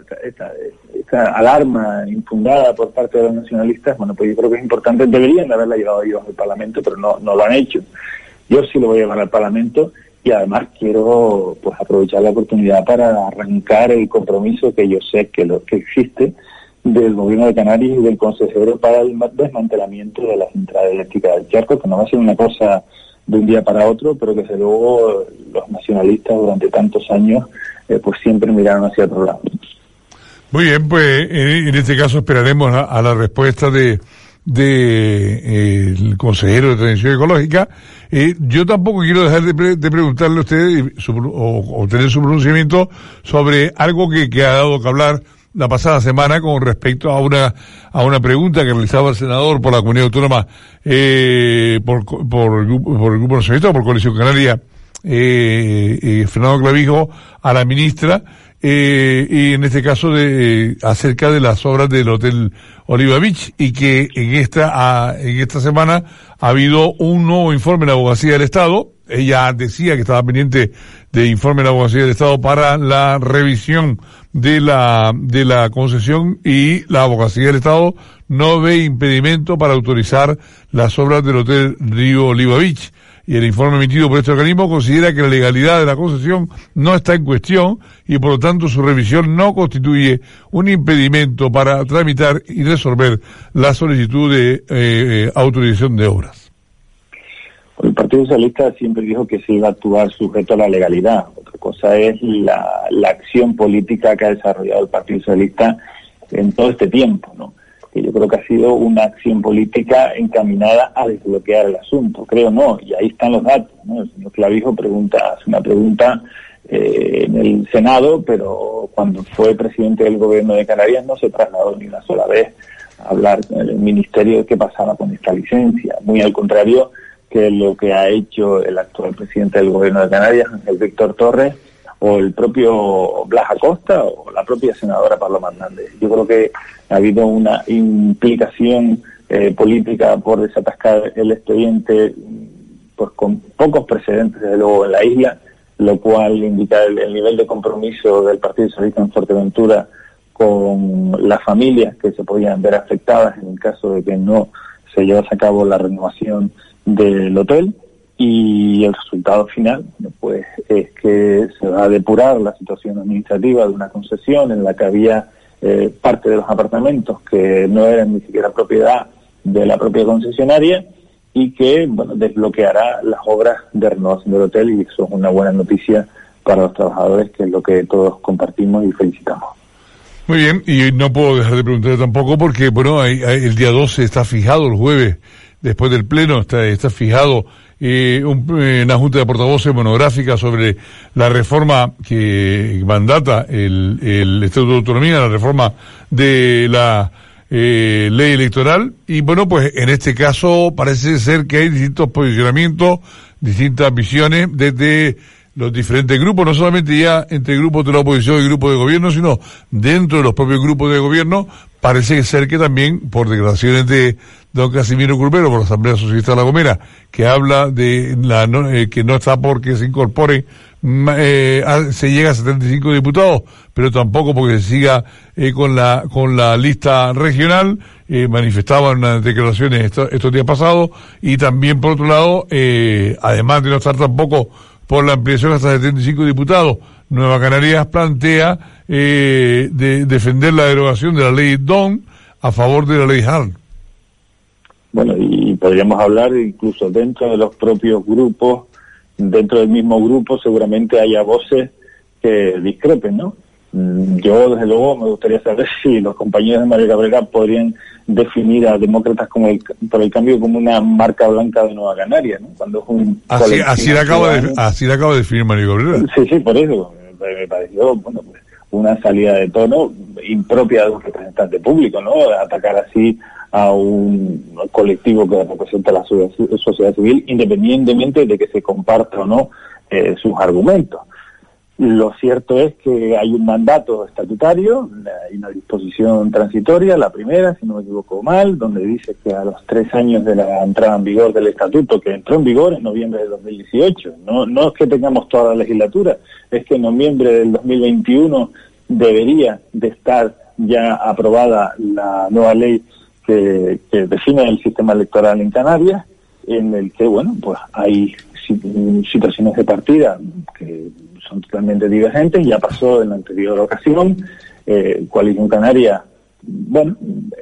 esta alarma infundada por parte de los nacionalistas, bueno, pues yo creo que es importante, deberían de haberla llevado ellos al Parlamento, pero no lo han hecho. Yo sí lo voy a llevar al Parlamento, y además quiero pues aprovechar la oportunidad para arrancar el compromiso que yo sé que existe del gobierno de Canarias y del consejero para el desmantelamiento de la central eléctrica del Charco, que no va a ser una cosa de un día para otro, pero que desde luego los nacionalistas durante tantos años pues siempre miraron hacia otro lado. Muy bien, pues en este caso esperaremos a la respuesta de el consejero de Transición Ecológica. Yo tampoco quiero dejar de preguntarle a usted o tener su pronunciamiento sobre algo que ha dado que hablar la pasada semana con respecto a una pregunta que realizaba el senador por la Comunidad Autónoma por el Grupo Nacionalista o por Coalición Canaria, Fernando Clavijo, a la ministra, y en este caso acerca de las obras del Hotel Oliva Beach, y que en esta semana ha habido un nuevo informe de la Abogacía del Estado. Ella decía que estaba pendiente de informe de la Abogacía del Estado para la revisión de la concesión, y la Abogacía del Estado no ve impedimento para autorizar las obras del Hotel Río Oliva Beach. Y el informe emitido por este organismo considera que la legalidad de la concesión no está en cuestión y por lo tanto su revisión no constituye un impedimento para tramitar y resolver la solicitud de autorización de obras. El Partido Socialista siempre dijo que se iba a actuar sujeto a la legalidad. Otra cosa es la acción política que ha desarrollado el Partido Socialista en todo este tiempo, ¿no? Que yo creo que ha sido una acción política encaminada a desbloquear el asunto, creo no, y ahí están los datos, ¿no? El señor Clavijo hace una pregunta en el Senado, pero cuando fue presidente del gobierno de Canarias no se trasladó ni una sola vez a hablar con el ministerio de qué pasaba con esta licencia, muy al contrario que lo que ha hecho el actual presidente del gobierno de Canarias, Ángel Víctor Torres, o el propio Blas Acosta, o la propia senadora Paloma Hernández. Yo creo que ha habido una implicación política por desatascar el expediente, pues con pocos precedentes, desde luego, en la isla, lo cual indica el nivel de compromiso del Partido Socialista en Fuerteventura con las familias que se podían ver afectadas en el caso de que no se llevase a cabo la renovación del hotel. Y el resultado final, pues, es que se va a depurar la situación administrativa de una concesión en la que había parte de los apartamentos que no eran ni siquiera propiedad de la propia concesionaria, y que, bueno, desbloqueará las obras de renovación del hotel, y eso es una buena noticia para los trabajadores, que es lo que todos compartimos y felicitamos. Muy bien, y no puedo dejar de preguntar tampoco, porque, bueno, el día 12 está fijado, el jueves, después del pleno, está fijado una junta de portavoces monográfica sobre la reforma que mandata el Estatuto de Autonomía, la reforma de la ley electoral. Y bueno, pues en este caso parece ser que hay distintos posicionamientos, distintas visiones desde los diferentes grupos, no solamente ya entre grupos de la oposición y grupos de gobierno, sino dentro de los propios grupos de gobierno. Parece ser que también, por declaraciones de don Casimiro Curbero, por la Asamblea Socialista de La Gomera, que habla de que no está porque se incorpore, se llega a 75 diputados, pero tampoco porque se siga con la lista regional, manifestaban unas declaraciones estos días pasados. Y también, por otro lado, además de no estar tampoco por la ampliación hasta 75 diputados, Nueva Canarias plantea de defender la derogación de la ley DON a favor de la ley HART. Bueno, y podríamos hablar incluso dentro de los propios grupos, dentro del mismo grupo seguramente haya voces que discrepen, ¿no? Yo, desde luego, me gustaría saber si los compañeros de Mario Cabrera podrían definir a Demócratas por el Cambio como una marca blanca de Nueva Canaria, ¿no? Cuando es un así le acaba de definir Mario Cabrera. Sí, por eso me pareció, bueno, pues, una salida de tono impropia de un representante público, ¿no? Atacar así a un colectivo que representa la sociedad civil, independientemente de que se comparta o no sus argumentos. Lo cierto es que hay un mandato estatutario, hay una disposición transitoria, la primera, si no me equivoco mal, donde dice que a los 3 años de la entrada en vigor del estatuto, que entró en vigor en noviembre de 2018, no es que tengamos toda la legislatura, es que en noviembre del 2021 debería de estar ya aprobada la nueva ley que define el sistema electoral en Canarias, en el que, bueno, pues hay situaciones de partida que son totalmente divergentes. Ya pasó en la anterior ocasión. Coalición Canaria, bueno,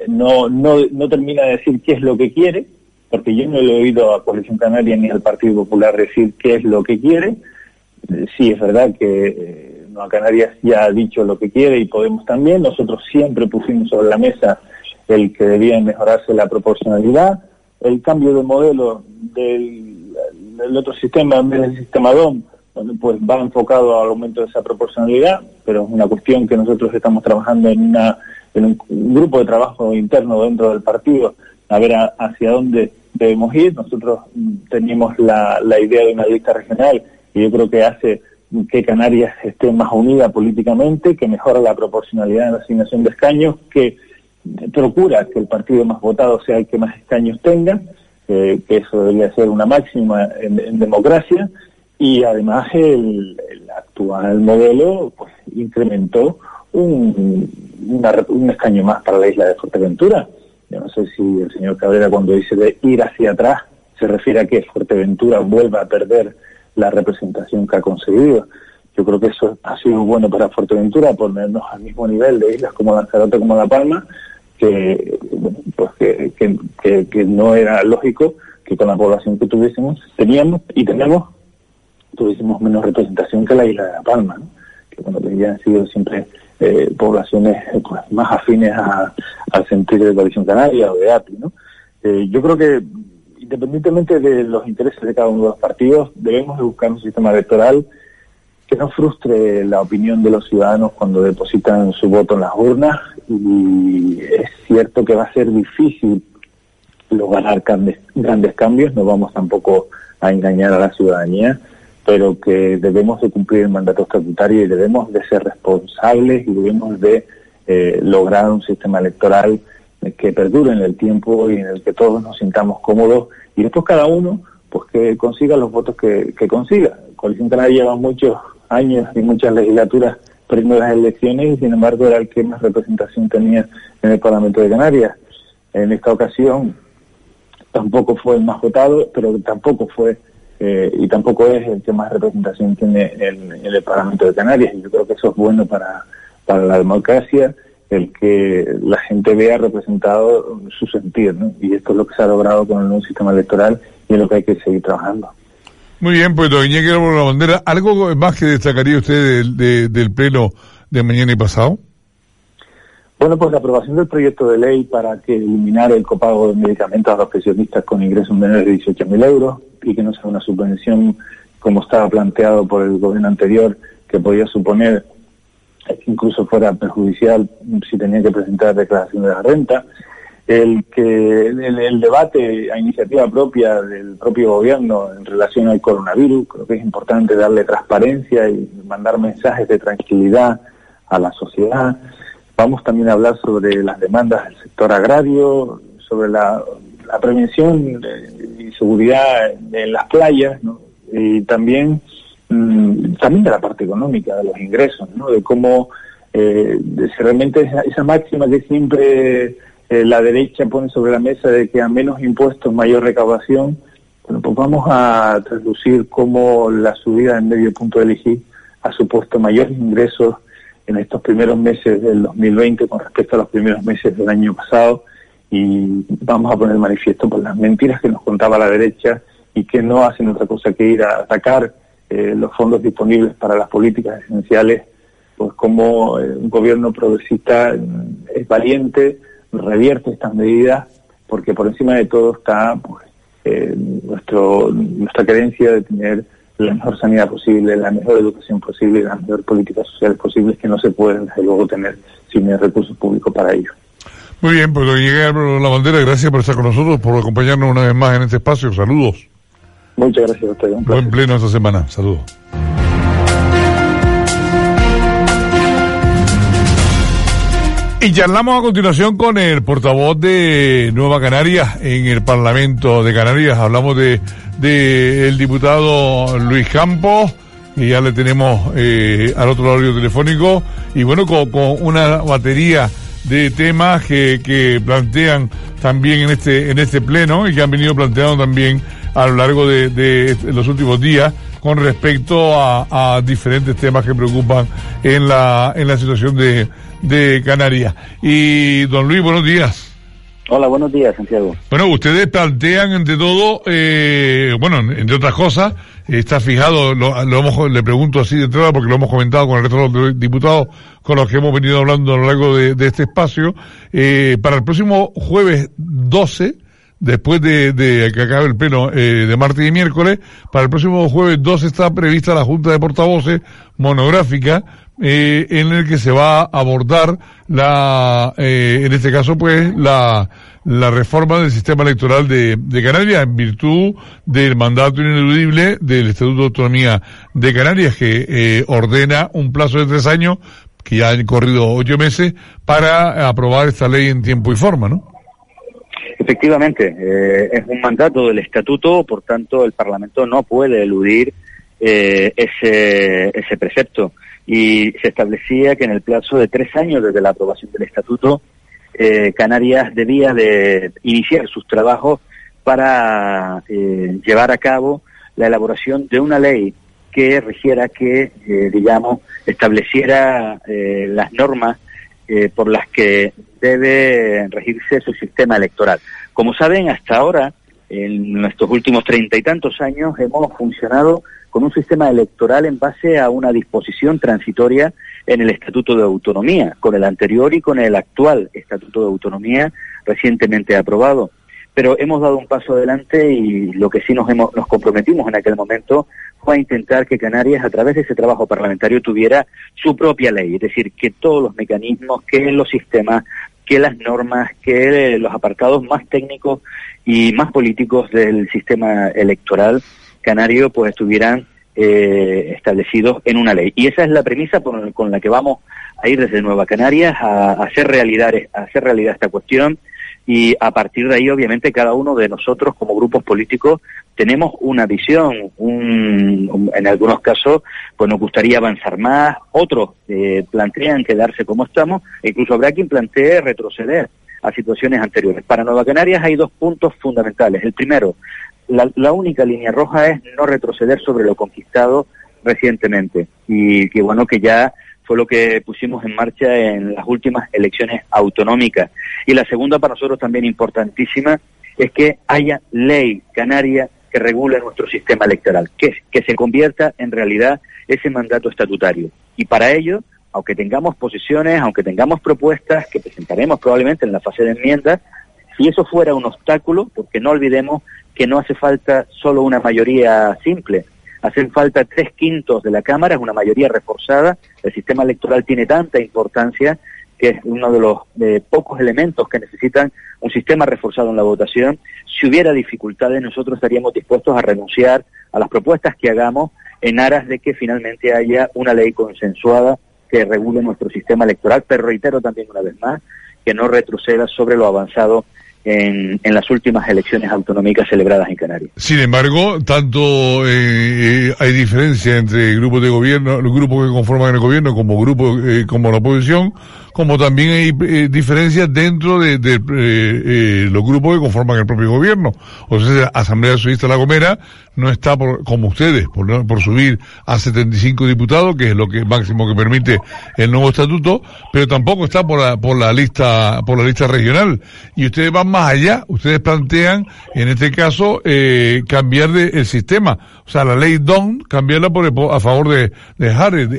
no termina de decir qué es lo que quiere, porque yo no le he oído a Coalición Canaria ni al Partido Popular decir qué es lo que quiere. Sí, es verdad que Nueva Canarias ya ha dicho lo que quiere, y Podemos también. Nosotros siempre pusimos sobre la mesa el que debía mejorarse la proporcionalidad, el cambio de modelo del otro sistema en vez del sistema DOM, bueno, pues va enfocado al aumento de esa proporcionalidad, pero es una cuestión que nosotros estamos trabajando en un grupo de trabajo interno dentro del partido, a ver hacia dónde debemos ir. Nosotros teníamos la idea de una lista regional, y yo creo que hace que Canarias esté más unida políticamente, que mejora la proporcionalidad en la asignación de escaños, que procura que el partido más votado sea el que más escaños tenga, que eso debería ser una máxima en democracia, y además el actual modelo pues incrementó un escaño más para la isla de Fuerteventura. Yo no sé si el señor Cabrera, cuando dice de ir hacia atrás, se refiere a que Fuerteventura vuelva a perder la representación que ha conseguido. Yo creo que eso ha sido bueno para Fuerteventura, ponernos al mismo nivel de islas como Lanzarote, como La Palma, que no era lógico que con la población que teníamos tuviésemos menos representación que la isla de La Palma, ¿no? Que bueno, que ya han sido siempre poblaciones pues, más afines al sentir de Coalición Canaria o de API, ¿no? Yo creo que independientemente de los intereses de cada uno de los partidos, debemos de buscar un sistema electoral que no frustre la opinión de los ciudadanos cuando depositan su voto en las urnas, y es cierto que va a ser difícil lograr grandes cambios, no vamos tampoco a engañar a la ciudadanía, pero que debemos de cumplir el mandato estatutario y debemos de ser responsables y debemos de lograr un sistema electoral que perdure en el tiempo y en el que todos nos sintamos cómodos, y después cada uno pues que consiga los votos que consiga. Coalición Canaria lleva muchos años y muchas legislaturas perdiendo las elecciones y sin embargo era el que más representación tenía en el Parlamento de Canarias. En esta ocasión tampoco fue el más votado, pero tampoco fue y tampoco es el que más representación tiene en el Parlamento de Canarias, y yo creo que eso es bueno para la democracia, el que la gente vea representado su sentir, ¿no? Y esto es lo que se ha logrado con el nuevo sistema electoral y es lo que hay que seguir trabajando. Muy bien, pues don Iñaki Álvaro Lavandera, ¿algo más que destacaría usted del pleno de mañana y pasado? Bueno, pues la aprobación del proyecto de ley para que eliminar el copago de medicamentos a los pensionistas con ingresos menores de 18.000 euros y que no sea una subvención como estaba planteado por el gobierno anterior, que podía suponer que incluso fuera perjudicial si tenían que presentar declaración de la renta. El debate a iniciativa propia del propio gobierno en relación al coronavirus, creo que es importante darle transparencia y mandar mensajes de tranquilidad a la sociedad. Vamos también a hablar sobre las demandas del sector agrario, sobre la prevención y seguridad en las playas, ¿no? Y también de la parte económica, de los ingresos, ¿no? De cómo realmente esa máxima que siempre la derecha pone sobre la mesa de que a menos impuestos mayor recaudación. Bueno, pues vamos a traducir cómo la subida en medio punto del IGI ha supuesto mayores ingresos en estos primeros meses del 2020 con respecto a los primeros meses del año pasado, y vamos a poner manifiesto por las mentiras que nos contaba la derecha y que no hacen otra cosa que ir a atacar los fondos disponibles para las políticas esenciales, pues como un gobierno progresista es valiente, revierte estas medidas, porque por encima de todo está pues, nuestra creencia de tener la mejor sanidad posible, la mejor educación posible y las mejores políticas sociales posibles, que no se pueden desde luego tener sin el recursos públicos para ello. Muy bien, pues don Iñaki Álvaro Lavandera, gracias por estar con nosotros, por acompañarnos una vez más en este espacio. Saludos. Muchas gracias a ustedes. Un placer. Buen pleno esta semana. Saludos. Y charlamos a continuación con el portavoz de Nueva Canarias en el Parlamento de Canarias. Hablamos de el diputado Luis Campos, que ya le tenemos al otro lado del telefónico, y bueno, con una batería de temas que plantean también en este pleno y que han venido planteando también a lo largo de los últimos días con respecto a diferentes temas que preocupan en la situación de Canarias. Y don Luis, buenos días. Hola, buenos días, Santiago. Bueno, ustedes plantean, entre todo, entre otras cosas, está fijado, le pregunto así de entrada porque lo hemos comentado con el resto de los diputados con los que hemos venido hablando a lo largo de este espacio, para el próximo jueves 12, después de que acabe el pleno de martes y miércoles, para el próximo jueves 12 está prevista la Junta de Portavoces monográfica en el que se va a abordar en este caso pues la reforma del sistema electoral de Canarias en virtud del mandato ineludible del Estatuto de Autonomía de Canarias, que ordena un plazo de 3 años, que ya han corrido 8 meses, para aprobar esta ley en tiempo y forma, ¿no? Efectivamente, es un mandato del Estatuto, por tanto el Parlamento no puede eludir ese precepto. Y se establecía que en el plazo de 3 años desde la aprobación del Estatuto, Canarias debía de iniciar sus trabajos para llevar a cabo la elaboración de una ley que regiera, que estableciera las normas por las que debe regirse su sistema electoral. Como saben, hasta ahora, en nuestros últimos 30 y tantos años, hemos funcionado con un sistema electoral en base a una disposición transitoria en el Estatuto de Autonomía, con el anterior y con el actual Estatuto de Autonomía recientemente aprobado. Pero hemos dado un paso adelante y lo que sí nos comprometimos en aquel momento fue a intentar que Canarias, a través de ese trabajo parlamentario, tuviera su propia ley, es decir, que todos los mecanismos, que los sistemas, que las normas, que los apartados más técnicos y más políticos del sistema electoral canario pues estuvieran establecidos en una ley. Y esa es la premisa con la que vamos a ir desde Nueva Canarias a hacer realidad esta cuestión, y a partir de ahí, obviamente, cada uno de nosotros como grupos políticos tenemos una visión, en algunos casos pues nos gustaría avanzar más, otros plantean quedarse como estamos, e incluso habrá quien plantee retroceder a situaciones anteriores. Para Nueva Canarias hay 2 puntos fundamentales. El primero, la única línea roja es no retroceder sobre lo conquistado recientemente, y que bueno, que ya fue lo que pusimos en marcha en las últimas elecciones autonómicas. Y la segunda, para nosotros también importantísima, es que haya ley canaria que regule nuestro sistema electoral, que se convierta en realidad ese mandato estatutario. Y para ello, aunque tengamos posiciones, aunque tengamos propuestas que presentaremos probablemente en la fase de enmiendas, si eso fuera un obstáculo, porque no olvidemos que no hace falta solo una mayoría simple, hacen falta 3/5 de la Cámara, es una mayoría reforzada. El sistema electoral tiene tanta importancia que es uno de los pocos elementos que necesitan un sistema reforzado en la votación. Si hubiera dificultades, nosotros estaríamos dispuestos a renunciar a las propuestas que hagamos en aras de que finalmente haya una ley consensuada que regule nuestro sistema electoral, pero reitero también una vez más que no retroceda sobre lo avanzado en las últimas elecciones autonómicas celebradas en Canarias. Sin embargo, tanto hay diferencia entre grupos de gobierno, los grupos que conforman el gobierno como grupos como la oposición, como también hay diferencias dentro de los grupos que conforman el propio gobierno. O sea, la Asamblea Socialista La Gomera no está como ustedes, por subir a 75 diputados, que es lo que máximo que permite el nuevo estatuto, pero tampoco está por la lista regional. Y ustedes van más allá, ustedes plantean, en este caso, cambiar el sistema. O sea, la ley DON, cambiarla a favor de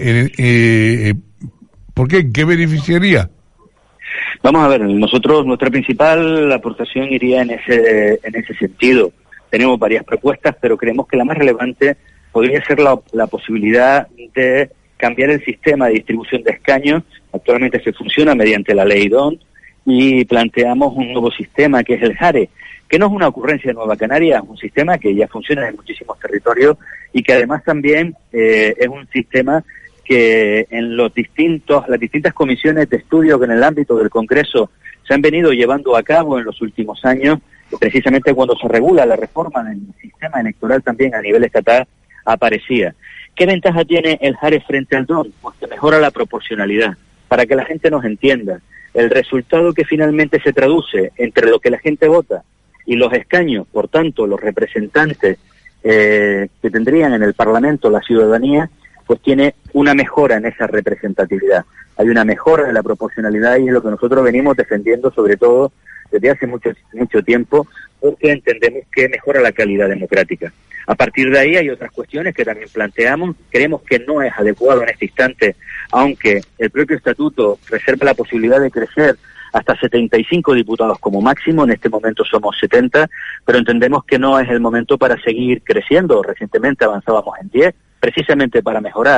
Harris. ¿Por qué? ¿Qué beneficiaría? Vamos a ver, nuestra principal aportación iría en ese sentido. Tenemos varias propuestas, pero creemos que la más relevante podría ser la posibilidad de cambiar el sistema de distribución de escaños. Actualmente se funciona mediante la ley DON y planteamos un nuevo sistema que es el JARE, que no es una ocurrencia de Nueva Canarias, es un sistema que ya funciona en muchísimos territorios y que además también es un sistema que en las distintas comisiones de estudio que en el ámbito del Congreso se han venido llevando a cabo en los últimos años, precisamente cuando se regula la reforma del sistema electoral también a nivel estatal, aparecía. ¿Qué ventaja tiene el JARE frente al DON? Pues que mejora la proporcionalidad, para que la gente nos entienda. El resultado que finalmente se traduce entre lo que la gente vota y los escaños, por tanto, los representantes que tendrían en el Parlamento la ciudadanía, pues tiene una mejora en esa representatividad. Hay una mejora en la proporcionalidad y es lo que nosotros venimos defendiendo, sobre todo desde hace mucho tiempo, porque entendemos que mejora la calidad democrática. A partir de ahí hay otras cuestiones que también planteamos. Creemos que no es adecuado en este instante, aunque el propio estatuto reserva la posibilidad de crecer hasta 75 diputados como máximo, en este momento somos 70, pero entendemos que no es el momento para seguir creciendo. Recientemente avanzábamos en 10, precisamente para mejorar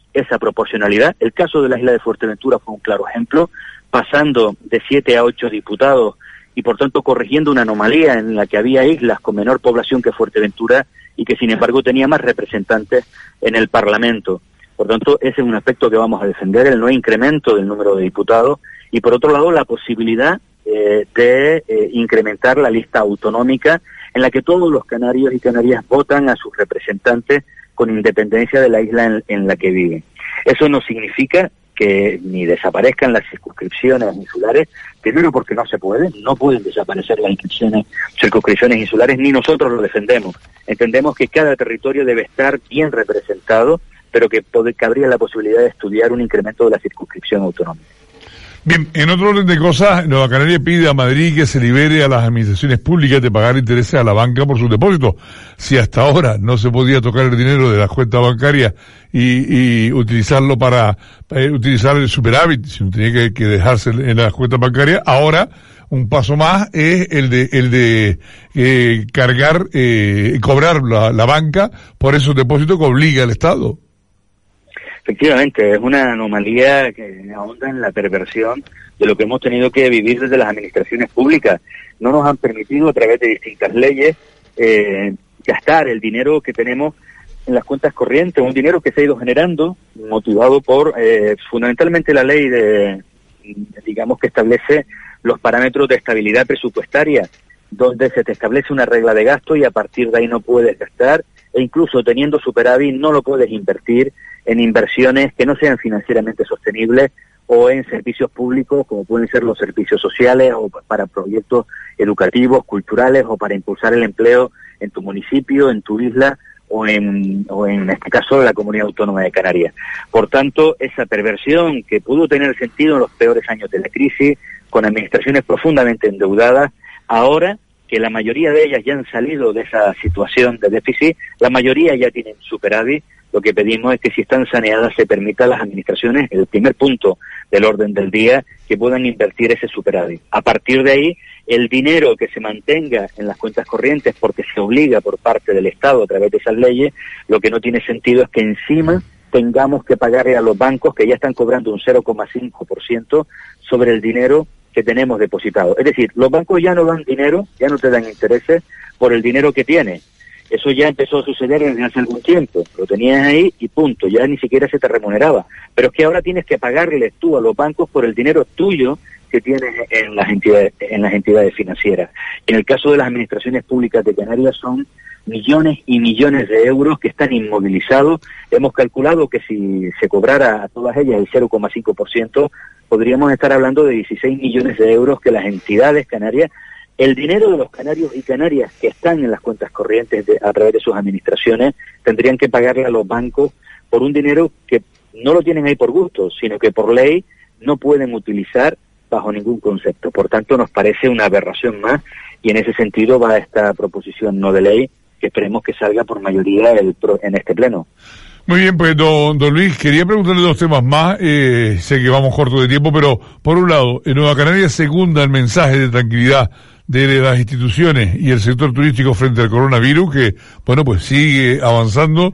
esa proporcionalidad. El caso de la isla de Fuerteventura fue un claro ejemplo, pasando de 7 a 8 diputados y por tanto corrigiendo una anomalía en la que había islas con menor población que Fuerteventura y que sin embargo tenía más representantes en el Parlamento. Por tanto, ese es un aspecto que vamos a defender, el no incremento del número de diputados, y por otro lado la posibilidad de incrementar la lista autonómica en la que todos los canarios y canarias votan a sus representantes con independencia de la isla en la que viven. Eso no significa que ni desaparezcan las circunscripciones insulares, primero porque no se pueden, no pueden desaparecer las circunscripciones insulares, ni nosotros lo defendemos. Entendemos que cada territorio debe estar bien representado, pero que cabría la posibilidad de estudiar un incremento de la circunscripción autonómica. Bien, en otro orden de cosas, Nueva Canaria pide a Madrid que se libere a las administraciones públicas de pagar intereses a la banca por sus depósitos. Si hasta ahora no se podía tocar el dinero de las cuentas bancarias y utilizarlo para utilizar el superávit, sino tenía que dejarse en las cuentas bancarias, ahora un paso más es el de cobrar la banca por esos depósitos que obliga al Estado. Efectivamente, es una anomalía que ahonda en la perversión de lo que hemos tenido que vivir desde las administraciones públicas. No nos han permitido, a través de distintas leyes, gastar el dinero que tenemos en las cuentas corrientes, un dinero que se ha ido generando, motivado por fundamentalmente la ley que establece los parámetros de estabilidad presupuestaria, donde se te establece una regla de gasto y a partir de ahí no puedes gastar, e incluso teniendo superávit no lo puedes invertir en inversiones que no sean financieramente sostenibles o en servicios públicos como pueden ser los servicios sociales o para proyectos educativos, culturales o para impulsar el empleo en tu municipio, en tu isla o en este caso la Comunidad Autónoma de Canarias. Por tanto, esa perversión que pudo tener sentido en los peores años de la crisis, con administraciones profundamente endeudadas, ahora que la mayoría de ellas ya han salido de esa situación de déficit, la mayoría ya tienen superávit, lo que pedimos es que si están saneadas se permita a las administraciones, el primer punto del orden del día, que puedan invertir ese superávit. A partir de ahí, el dinero que se mantenga en las cuentas corrientes, porque se obliga por parte del Estado a través de esas leyes, lo que no tiene sentido es que encima tengamos que pagarle a los bancos que ya están cobrando un 0,5% sobre el dinero que tenemos depositado. Es decir, los bancos ya no dan dinero, ya no te dan intereses por el dinero que tienes. Eso ya empezó a suceder desde hace algún tiempo. Lo tenías ahí y punto, ya ni siquiera se te remuneraba. Pero es que ahora tienes que pagarles tú a los bancos por el dinero tuyo que tienes en las entidades financieras. En el caso de las administraciones públicas de Canarias son millones y millones de euros que están inmovilizados. Hemos calculado que si se cobrara a todas ellas el 0,5%, podríamos estar hablando de 16 millones de euros que las entidades canarias, el dinero de los canarios y canarias que están en las cuentas corrientes a través de sus administraciones, tendrían que pagarle a los bancos por un dinero que no lo tienen ahí por gusto, sino que por ley no pueden utilizar bajo ningún concepto. Por tanto, nos parece una aberración más y en ese sentido va esta proposición no de ley que esperemos que salga por mayoría en este pleno. Muy bien, pues don Luis, quería preguntarle dos temas más, sé que vamos corto de tiempo, pero por un lado, en Nueva Canaria secunda el mensaje de tranquilidad de las instituciones y el sector turístico frente al coronavirus, que, bueno, pues sigue avanzando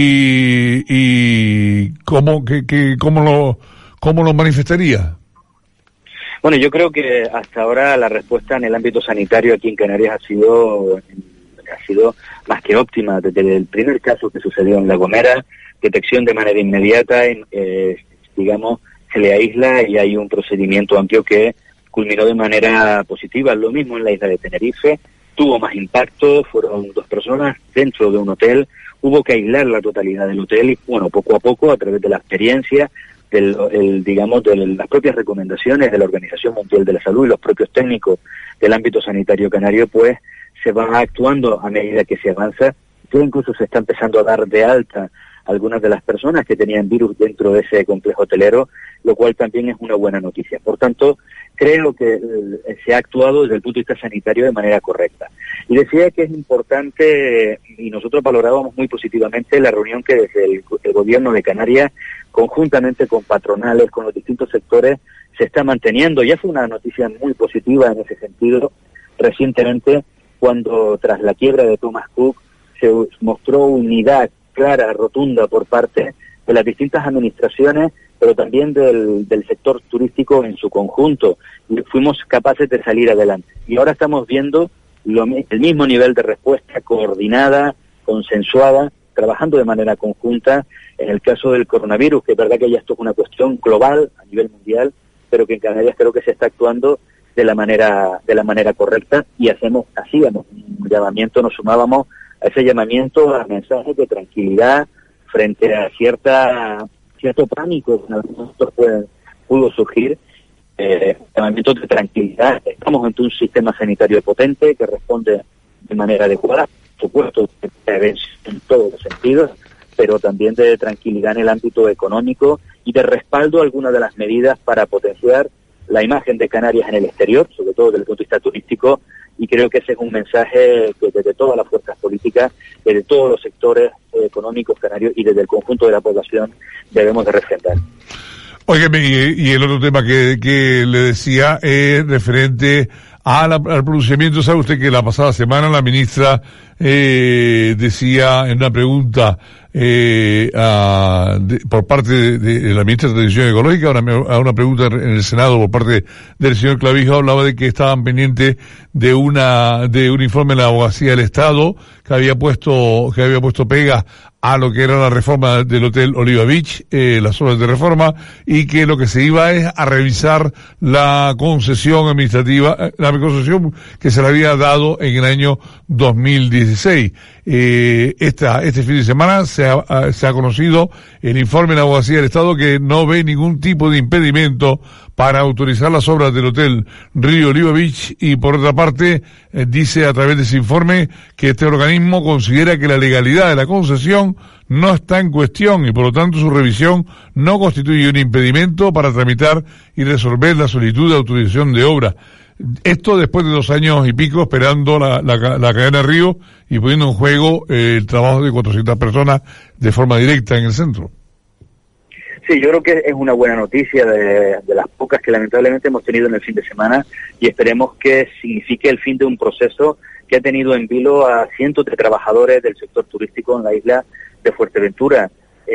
y ¿cómo lo manifestaría? Bueno, yo creo que hasta ahora la respuesta en el ámbito sanitario aquí en Canarias ha sido más que óptima. Desde el primer caso que sucedió en La Gomera, detección de manera inmediata, se le aísla y hay un procedimiento amplio que culminó de manera positiva. Lo mismo en la isla de Tenerife, tuvo más impacto, fueron 2 personas dentro de un hotel, hubo que aislar la totalidad del hotel y, bueno, poco a poco, a través de la experiencia, de las propias recomendaciones de la Organización Mundial de la Salud y los propios técnicos del ámbito sanitario canario, pues se va actuando a medida que se avanza. Ya incluso se está empezando a dar de alta algunas de las personas que tenían virus dentro de ese complejo hotelero, lo cual también es una buena noticia. Por tanto, creo que se ha actuado desde el punto de vista sanitario de manera correcta. Y decía que es importante, y nosotros valorábamos muy positivamente la reunión que desde el gobierno de Canarias, conjuntamente con patronales, con los distintos sectores, se está manteniendo. Ya fue una noticia muy positiva en ese sentido recientemente, cuando tras la quiebra de Thomas Cook se mostró unidad clara, rotunda por parte de las distintas administraciones, pero también del sector turístico en su conjunto, y fuimos capaces de salir adelante. Y ahora estamos viendo el mismo nivel de respuesta coordinada, consensuada, trabajando de manera conjunta en el caso del coronavirus, que es verdad que ya esto es una cuestión global a nivel mundial, pero que en Canarias creo que se está actuando de la manera correcta, y hacíamos un llamamiento, nos sumábamos a ese llamamiento a mensajes de tranquilidad frente a cierto pánico que en algunos momentos pudo surgir, llamamientos de tranquilidad. Estamos ante un sistema sanitario potente que responde de manera adecuada, por supuesto, en todos los sentidos, pero también de tranquilidad en el ámbito económico y de respaldo a algunas de las medidas para potenciar la imagen de Canarias en el exterior, sobre todo desde el punto de vista turístico, y creo que ese es un mensaje que desde todas las fuerzas políticas, desde todos los sectores económicos canarios y desde el conjunto de la población debemos de refrendar. Óigame, y el otro tema que le decía es referente al pronunciamiento. ¿Sabe usted que la pasada semana la ministra decía en una pregunta por parte de la ministra de Transición Ecológica, a una pregunta en el Senado por parte del señor Clavijo, hablaba de que estaban pendientes de un informe de la Abogacía del Estado que había puesto pega a lo que era la reforma del Hotel Oliva Beach, las obras de reforma, y que lo que se iba es a revisar la concesión administrativa, la concesión que se le había dado en el año 2016. Este fin de semana se ha conocido el informe de la Abogacía del Estado, que no ve ningún tipo de impedimento para autorizar las obras del Hotel Río Oliva Beach, y por otra parte dice a través de ese informe que este organismo considera que la legalidad de la concesión no está en cuestión y por lo tanto su revisión no constituye un impedimento para tramitar y resolver la solicitud de autorización de obra. Esto después de 2 años y pico esperando la cadena Río y poniendo en juego el trabajo de 400 personas de forma directa en el centro. Sí, yo creo que es una buena noticia de las pocas que lamentablemente hemos tenido en el fin de semana, y esperemos que signifique el fin de un proceso que ha tenido en vilo a cientos de trabajadores del sector turístico en la isla de Fuerteventura.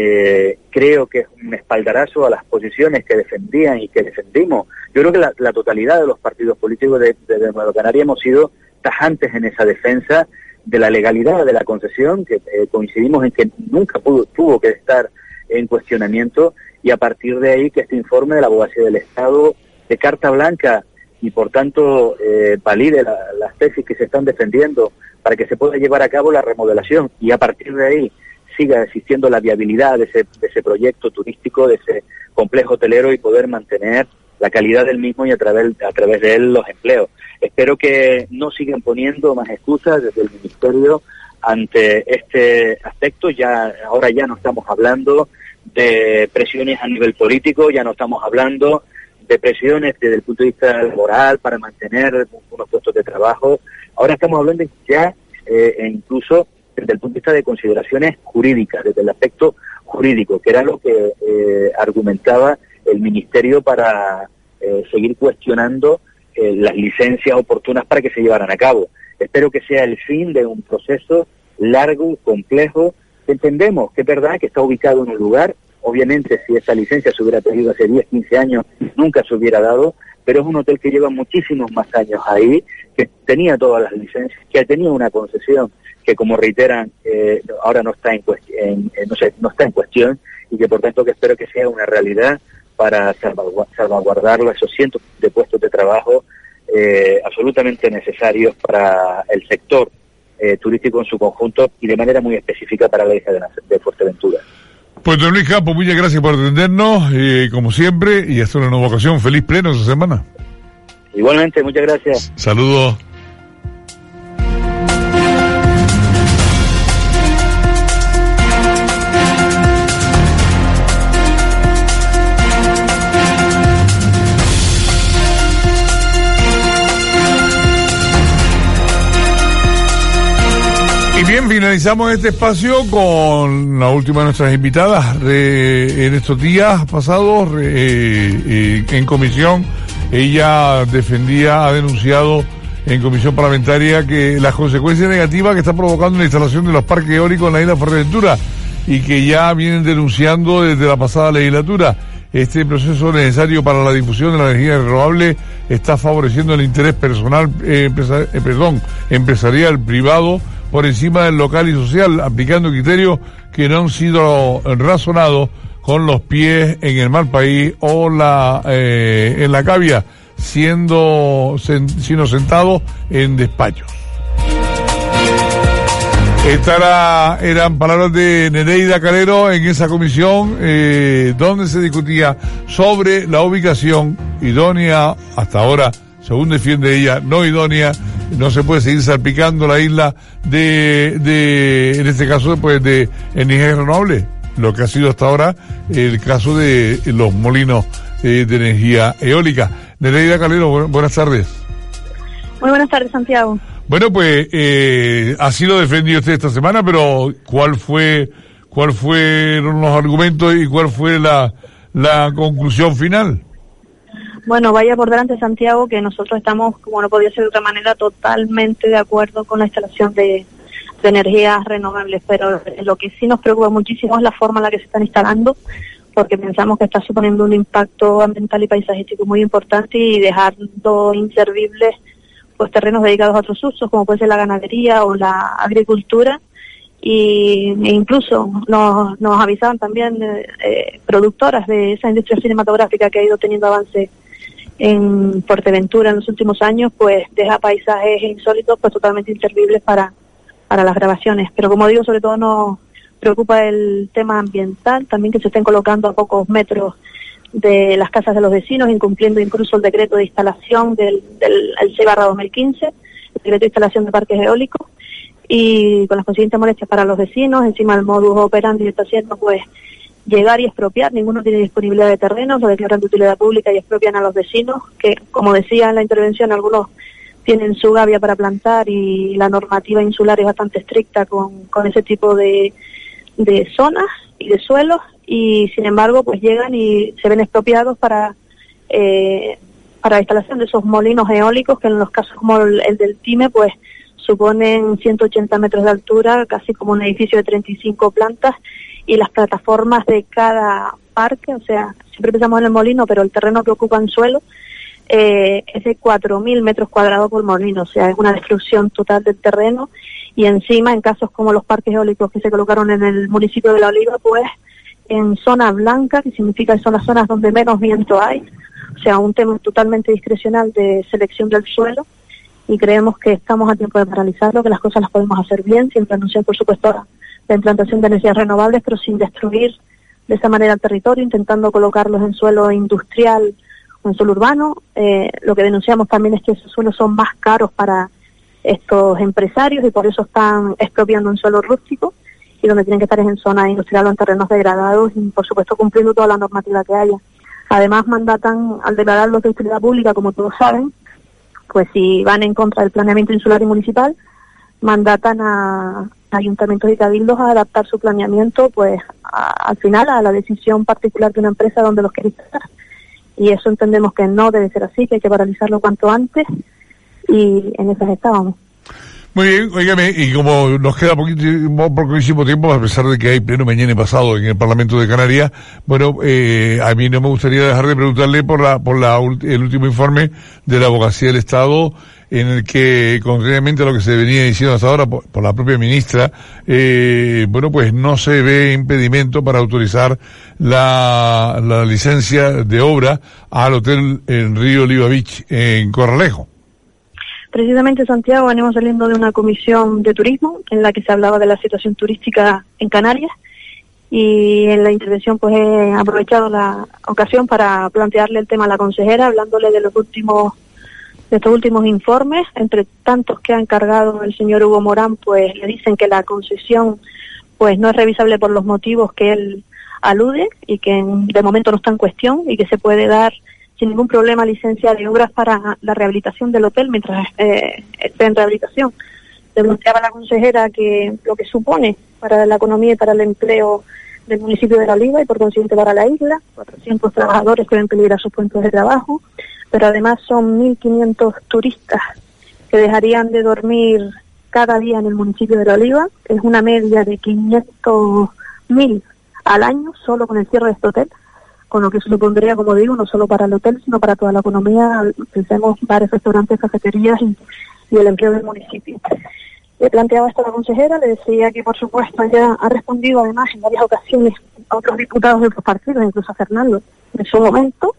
Creo que es un espaldarazo a las posiciones que defendían y que defendimos. Yo creo que la totalidad de los partidos políticos de Nueva Canaria hemos sido tajantes en esa defensa de la legalidad de la concesión, que coincidimos en que nunca tuvo que estar en cuestionamiento, y a partir de ahí que este informe de la Abogacía del Estado de carta blanca y por tanto valide las tesis que se están defendiendo para que se pueda llevar a cabo la remodelación, y a partir de ahí siga existiendo la viabilidad de ese proyecto turístico, de ese complejo hotelero, y poder mantener la calidad del mismo y a través de él los empleos. Espero que no sigan poniendo más excusas desde el Ministerio ante este aspecto. Ahora ya no estamos hablando de presiones a nivel político, ya no estamos hablando de presiones desde el punto de vista laboral para mantener unos puestos de trabajo. Ahora estamos hablando ya incluso desde el punto de vista de consideraciones jurídicas, desde el aspecto jurídico, que era lo que argumentaba el Ministerio para seguir cuestionando las licencias oportunas para que se llevaran a cabo. Espero que sea el fin de un proceso largo, complejo. Entendemos que es verdad que está ubicado en un lugar, obviamente si esa licencia se hubiera pedido hace 10, 15 años, nunca se hubiera dado, pero es un hotel que lleva muchísimos más años ahí, que tenía todas las licencias, que tenía una concesión que, como reiteran, ahora no está en cuestión, y que por tanto que espero que sea una realidad para salvaguardar esos cientos de puestos de trabajo absolutamente necesarios para el sector turístico en su conjunto, y de manera muy específica para la isla de Fuerteventura. Pues don Luis Campos, muchas gracias por atendernos, como siempre, y hasta una nueva ocasión. Feliz pleno esta semana. Igualmente, muchas gracias. Saludos. Bien, finalizamos este espacio con la última de nuestras invitadas. En estos días pasados, en comisión, ella ha denunciado en comisión parlamentaria que las consecuencias negativas que está provocando la instalación de los parques eólicos en la isla de Fuerteventura. y que ya vienen denunciando desde la pasada legislatura. Este proceso necesario para la difusión de la energía renovable está favoreciendo el interés personal, empresarial, privado, por encima del local y social, aplicando criterios que no han sido razonados con los pies en el mal país o en la cavia, sino sentados en despachos. Estas eran palabras de Nereida Calero en esa comisión donde se discutía sobre la ubicación idónea, hasta ahora, según defiende ella, no idónea. No se puede seguir salpicando la isla en este caso, pues, de energía renovable, lo que ha sido hasta ahora el caso de los molinos de energía eólica. Nereida Calero, buenas tardes. Muy buenas tardes, Santiago. Bueno, pues así lo defendió usted esta semana, pero ¿cuál fueron los argumentos y cuál fue la conclusión final? Bueno, vaya por delante, Santiago, que nosotros estamos, como no podía ser de otra manera, totalmente de acuerdo con la instalación de energías renovables, pero lo que sí nos preocupa muchísimo es la forma en la que se están instalando, porque pensamos que está suponiendo un impacto ambiental y paisajístico muy importante y dejando inservibles pues terrenos dedicados a otros usos, como puede ser la ganadería o la agricultura, e incluso nos avisaban también productoras de esa industria cinematográfica que ha ido teniendo avance en Fuerteventura en los últimos años, pues deja paisajes insólitos pues totalmente inservibles para las grabaciones. Pero como digo, sobre todo nos preocupa el tema ambiental, también que se estén colocando a pocos metros de las casas de los vecinos, incumpliendo incluso el decreto de instalación del 6/2015, el decreto de instalación de parques eólicos, y con las consiguientes molestias para los vecinos. Encima el modus operandi está siendo pues llegar y expropiar. Ninguno tiene disponibilidad de terrenos, lo declaran de utilidad pública y expropian a los vecinos, que, como decía en la intervención, algunos tienen su gavia para plantar y la normativa insular es bastante estricta con ese tipo de zonas y de suelos, y sin embargo pues llegan y se ven expropiados para la instalación de esos molinos eólicos, que en los casos como el del Time pues suponen 180 metros de altura, casi como un edificio de 35 plantas, y las plataformas de cada parque, o sea, siempre pensamos en el molino, pero el terreno que ocupa en suelo es de 4.000 metros cuadrados por molino, o sea, es una destrucción total del terreno. Y encima, en casos como los parques eólicos que se colocaron en el municipio de La Oliva, pues en zona blanca, que significa que son las zonas donde menos viento hay, o sea, un tema totalmente discrecional de selección del suelo, y creemos que estamos a tiempo de paralizarlo, que las cosas las podemos hacer bien, sin renunciar, por supuesto, a la implantación de energías renovables, pero sin destruir de esa manera el territorio, intentando colocarlos en suelo industrial o en suelo urbano. Lo que denunciamos también es que esos suelos son más caros para estos empresarios y por eso están expropiando en suelo rústico, y donde tienen que estar es en zona industrial o en terrenos degradados, y por supuesto cumpliendo toda la normativa que haya. Además mandatan, al declararlos de utilidad pública, como todos saben, pues si van en contra del planeamiento insular y municipal, mandatan a ayuntamientos y cabildos a adaptar su planeamiento pues al final a la decisión particular de una empresa donde los quiere instalar. Y eso entendemos que no debe ser así, que hay que paralizarlo cuanto antes, y en esas estábamos. Muy bien, óigame, y como nos queda poquísimo tiempo, a pesar de que hay pleno mañana y pasado en el Parlamento de Canarias, bueno, a mí no me gustaría dejar de preguntarle por el último informe de la Abogacía del Estado, en el que, contrariamente a lo que se venía diciendo hasta ahora por la propia ministra, bueno, pues no se ve impedimento para autorizar la licencia de obra al hotel en Río Oliva Beach, en Corralejo. Precisamente, Santiago, venimos saliendo de una comisión de turismo en la que se hablaba de la situación turística en Canarias, y en la intervención pues he aprovechado la ocasión para plantearle el tema a la consejera, hablándole de estos últimos informes. Entre tantos que ha encargado el señor Hugo Morán, pues le dicen que la concesión pues no es revisable por los motivos que él alude y que de momento no está en cuestión, y que se puede dar sin ningún problema licencia de obras para la rehabilitación del hotel mientras esté en rehabilitación. Le planteaba a la consejera que lo que supone para la economía y para el empleo del municipio de La Oliva y por consiguiente para la isla, 400 trabajadores que ven peligrar sus puestos de trabajo, pero además son 1.500 turistas que dejarían de dormir cada día en el municipio de La Oliva. Es una media de 500 1.000 al año solo con el cierre de este hotel, con lo que supondría, como digo, no solo para el hotel, sino para toda la economía, pensemos bares, restaurantes, cafeterías y el empleo del municipio. Le planteaba esto a la consejera, le decía que por supuesto ella ha respondido además en varias ocasiones a otros diputados de otros partidos, incluso a Fernando, en su momento,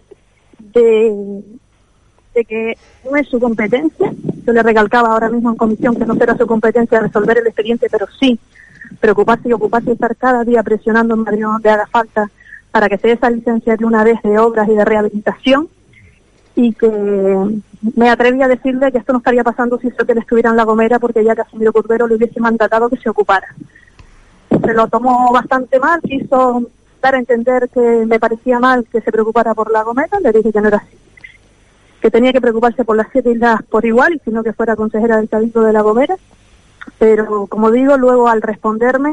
de que no es su competencia. Yo le recalcaba ahora mismo en comisión que no será su competencia resolver el expediente, pero sí preocuparse y ocuparse y estar cada día presionando en Madrid donde haga falta para que se dé esa licencia de una vez de obras y de rehabilitación, y que me atreví a decirle que esto no estaría pasando si ese hotel estuviera en La Gomera, porque ya Casimiro Curbero le hubiese mandatado que se ocupara. Se lo tomó bastante mal, quiso dar a entender que me parecía mal que se preocupara por La Gomera, le dije que no era así, que tenía que preocuparse por las 7 islas por igual, y sino que fuera consejera del Cabildo de La Gomera. Pero, como digo, luego al responderme,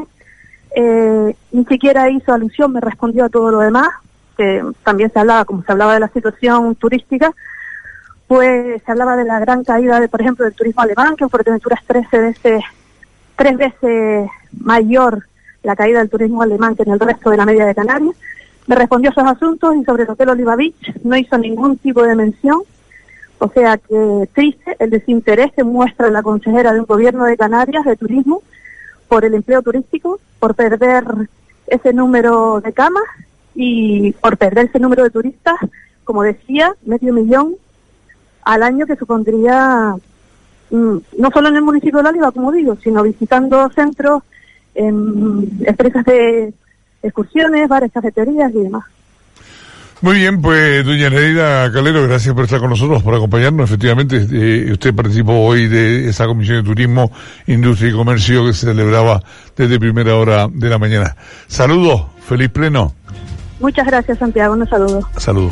ni siquiera hizo alusión, me respondió a todo lo demás, que también se hablaba, como se hablaba de la situación turística, pues se hablaba de la gran caída, por ejemplo, del turismo alemán, que en Fuerteventura es 3 veces mayor la caída del turismo alemán que en el resto de la media de Canarias. Me respondió a esos asuntos, y sobre el Hotel Oliva Beach no hizo ningún tipo de mención. O sea que triste el desinterés que muestra la consejera de un gobierno de Canarias de turismo por el empleo turístico, por perder ese número de camas y por perder ese número de turistas, como decía, 500.000 al año, que supondría no solo en el municipio de Oliva, como digo, sino visitando centros, empresas de excursiones, bares, cafeterías y demás. Muy bien, pues doña Nereida Calero, gracias por estar con nosotros, por acompañarnos. Efectivamente, usted participó hoy de esa comisión de turismo, industria y comercio que se celebraba desde primera hora de la mañana. Saludos, feliz pleno. Muchas gracias, Santiago, un saludo. Saludos.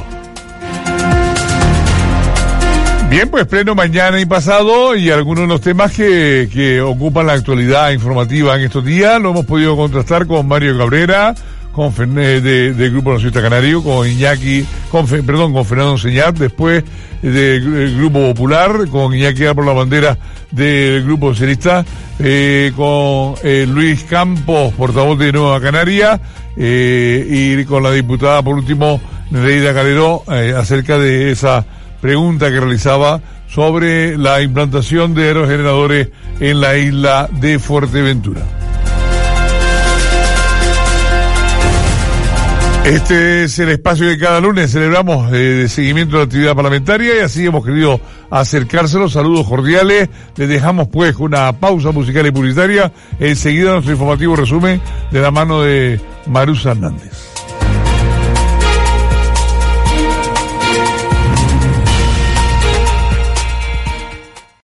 Bien, pues pleno mañana y pasado, y algunos de los temas que ocupan la actualidad informativa en estos días lo hemos podido contrastar con Mario Cabrera, con del Grupo Nacionalista Canario, con con Fernando Señat, después del Grupo Popular, con Iñaki por la bandera del Grupo Socialista, con Luis Campos, portavoz de Nueva Canaria, y con la diputada, por último, Nereida Calero, acerca de esa pregunta que realizaba sobre la implantación de aerogeneradores en la isla de Fuerteventura. Este es el espacio que cada lunes celebramos de seguimiento de la actividad parlamentaria, y así hemos querido acercárselos. Saludos cordiales. Les dejamos pues una pausa musical y publicitaria. Enseguida nuestro informativo resumen de la mano de Marusa Hernández.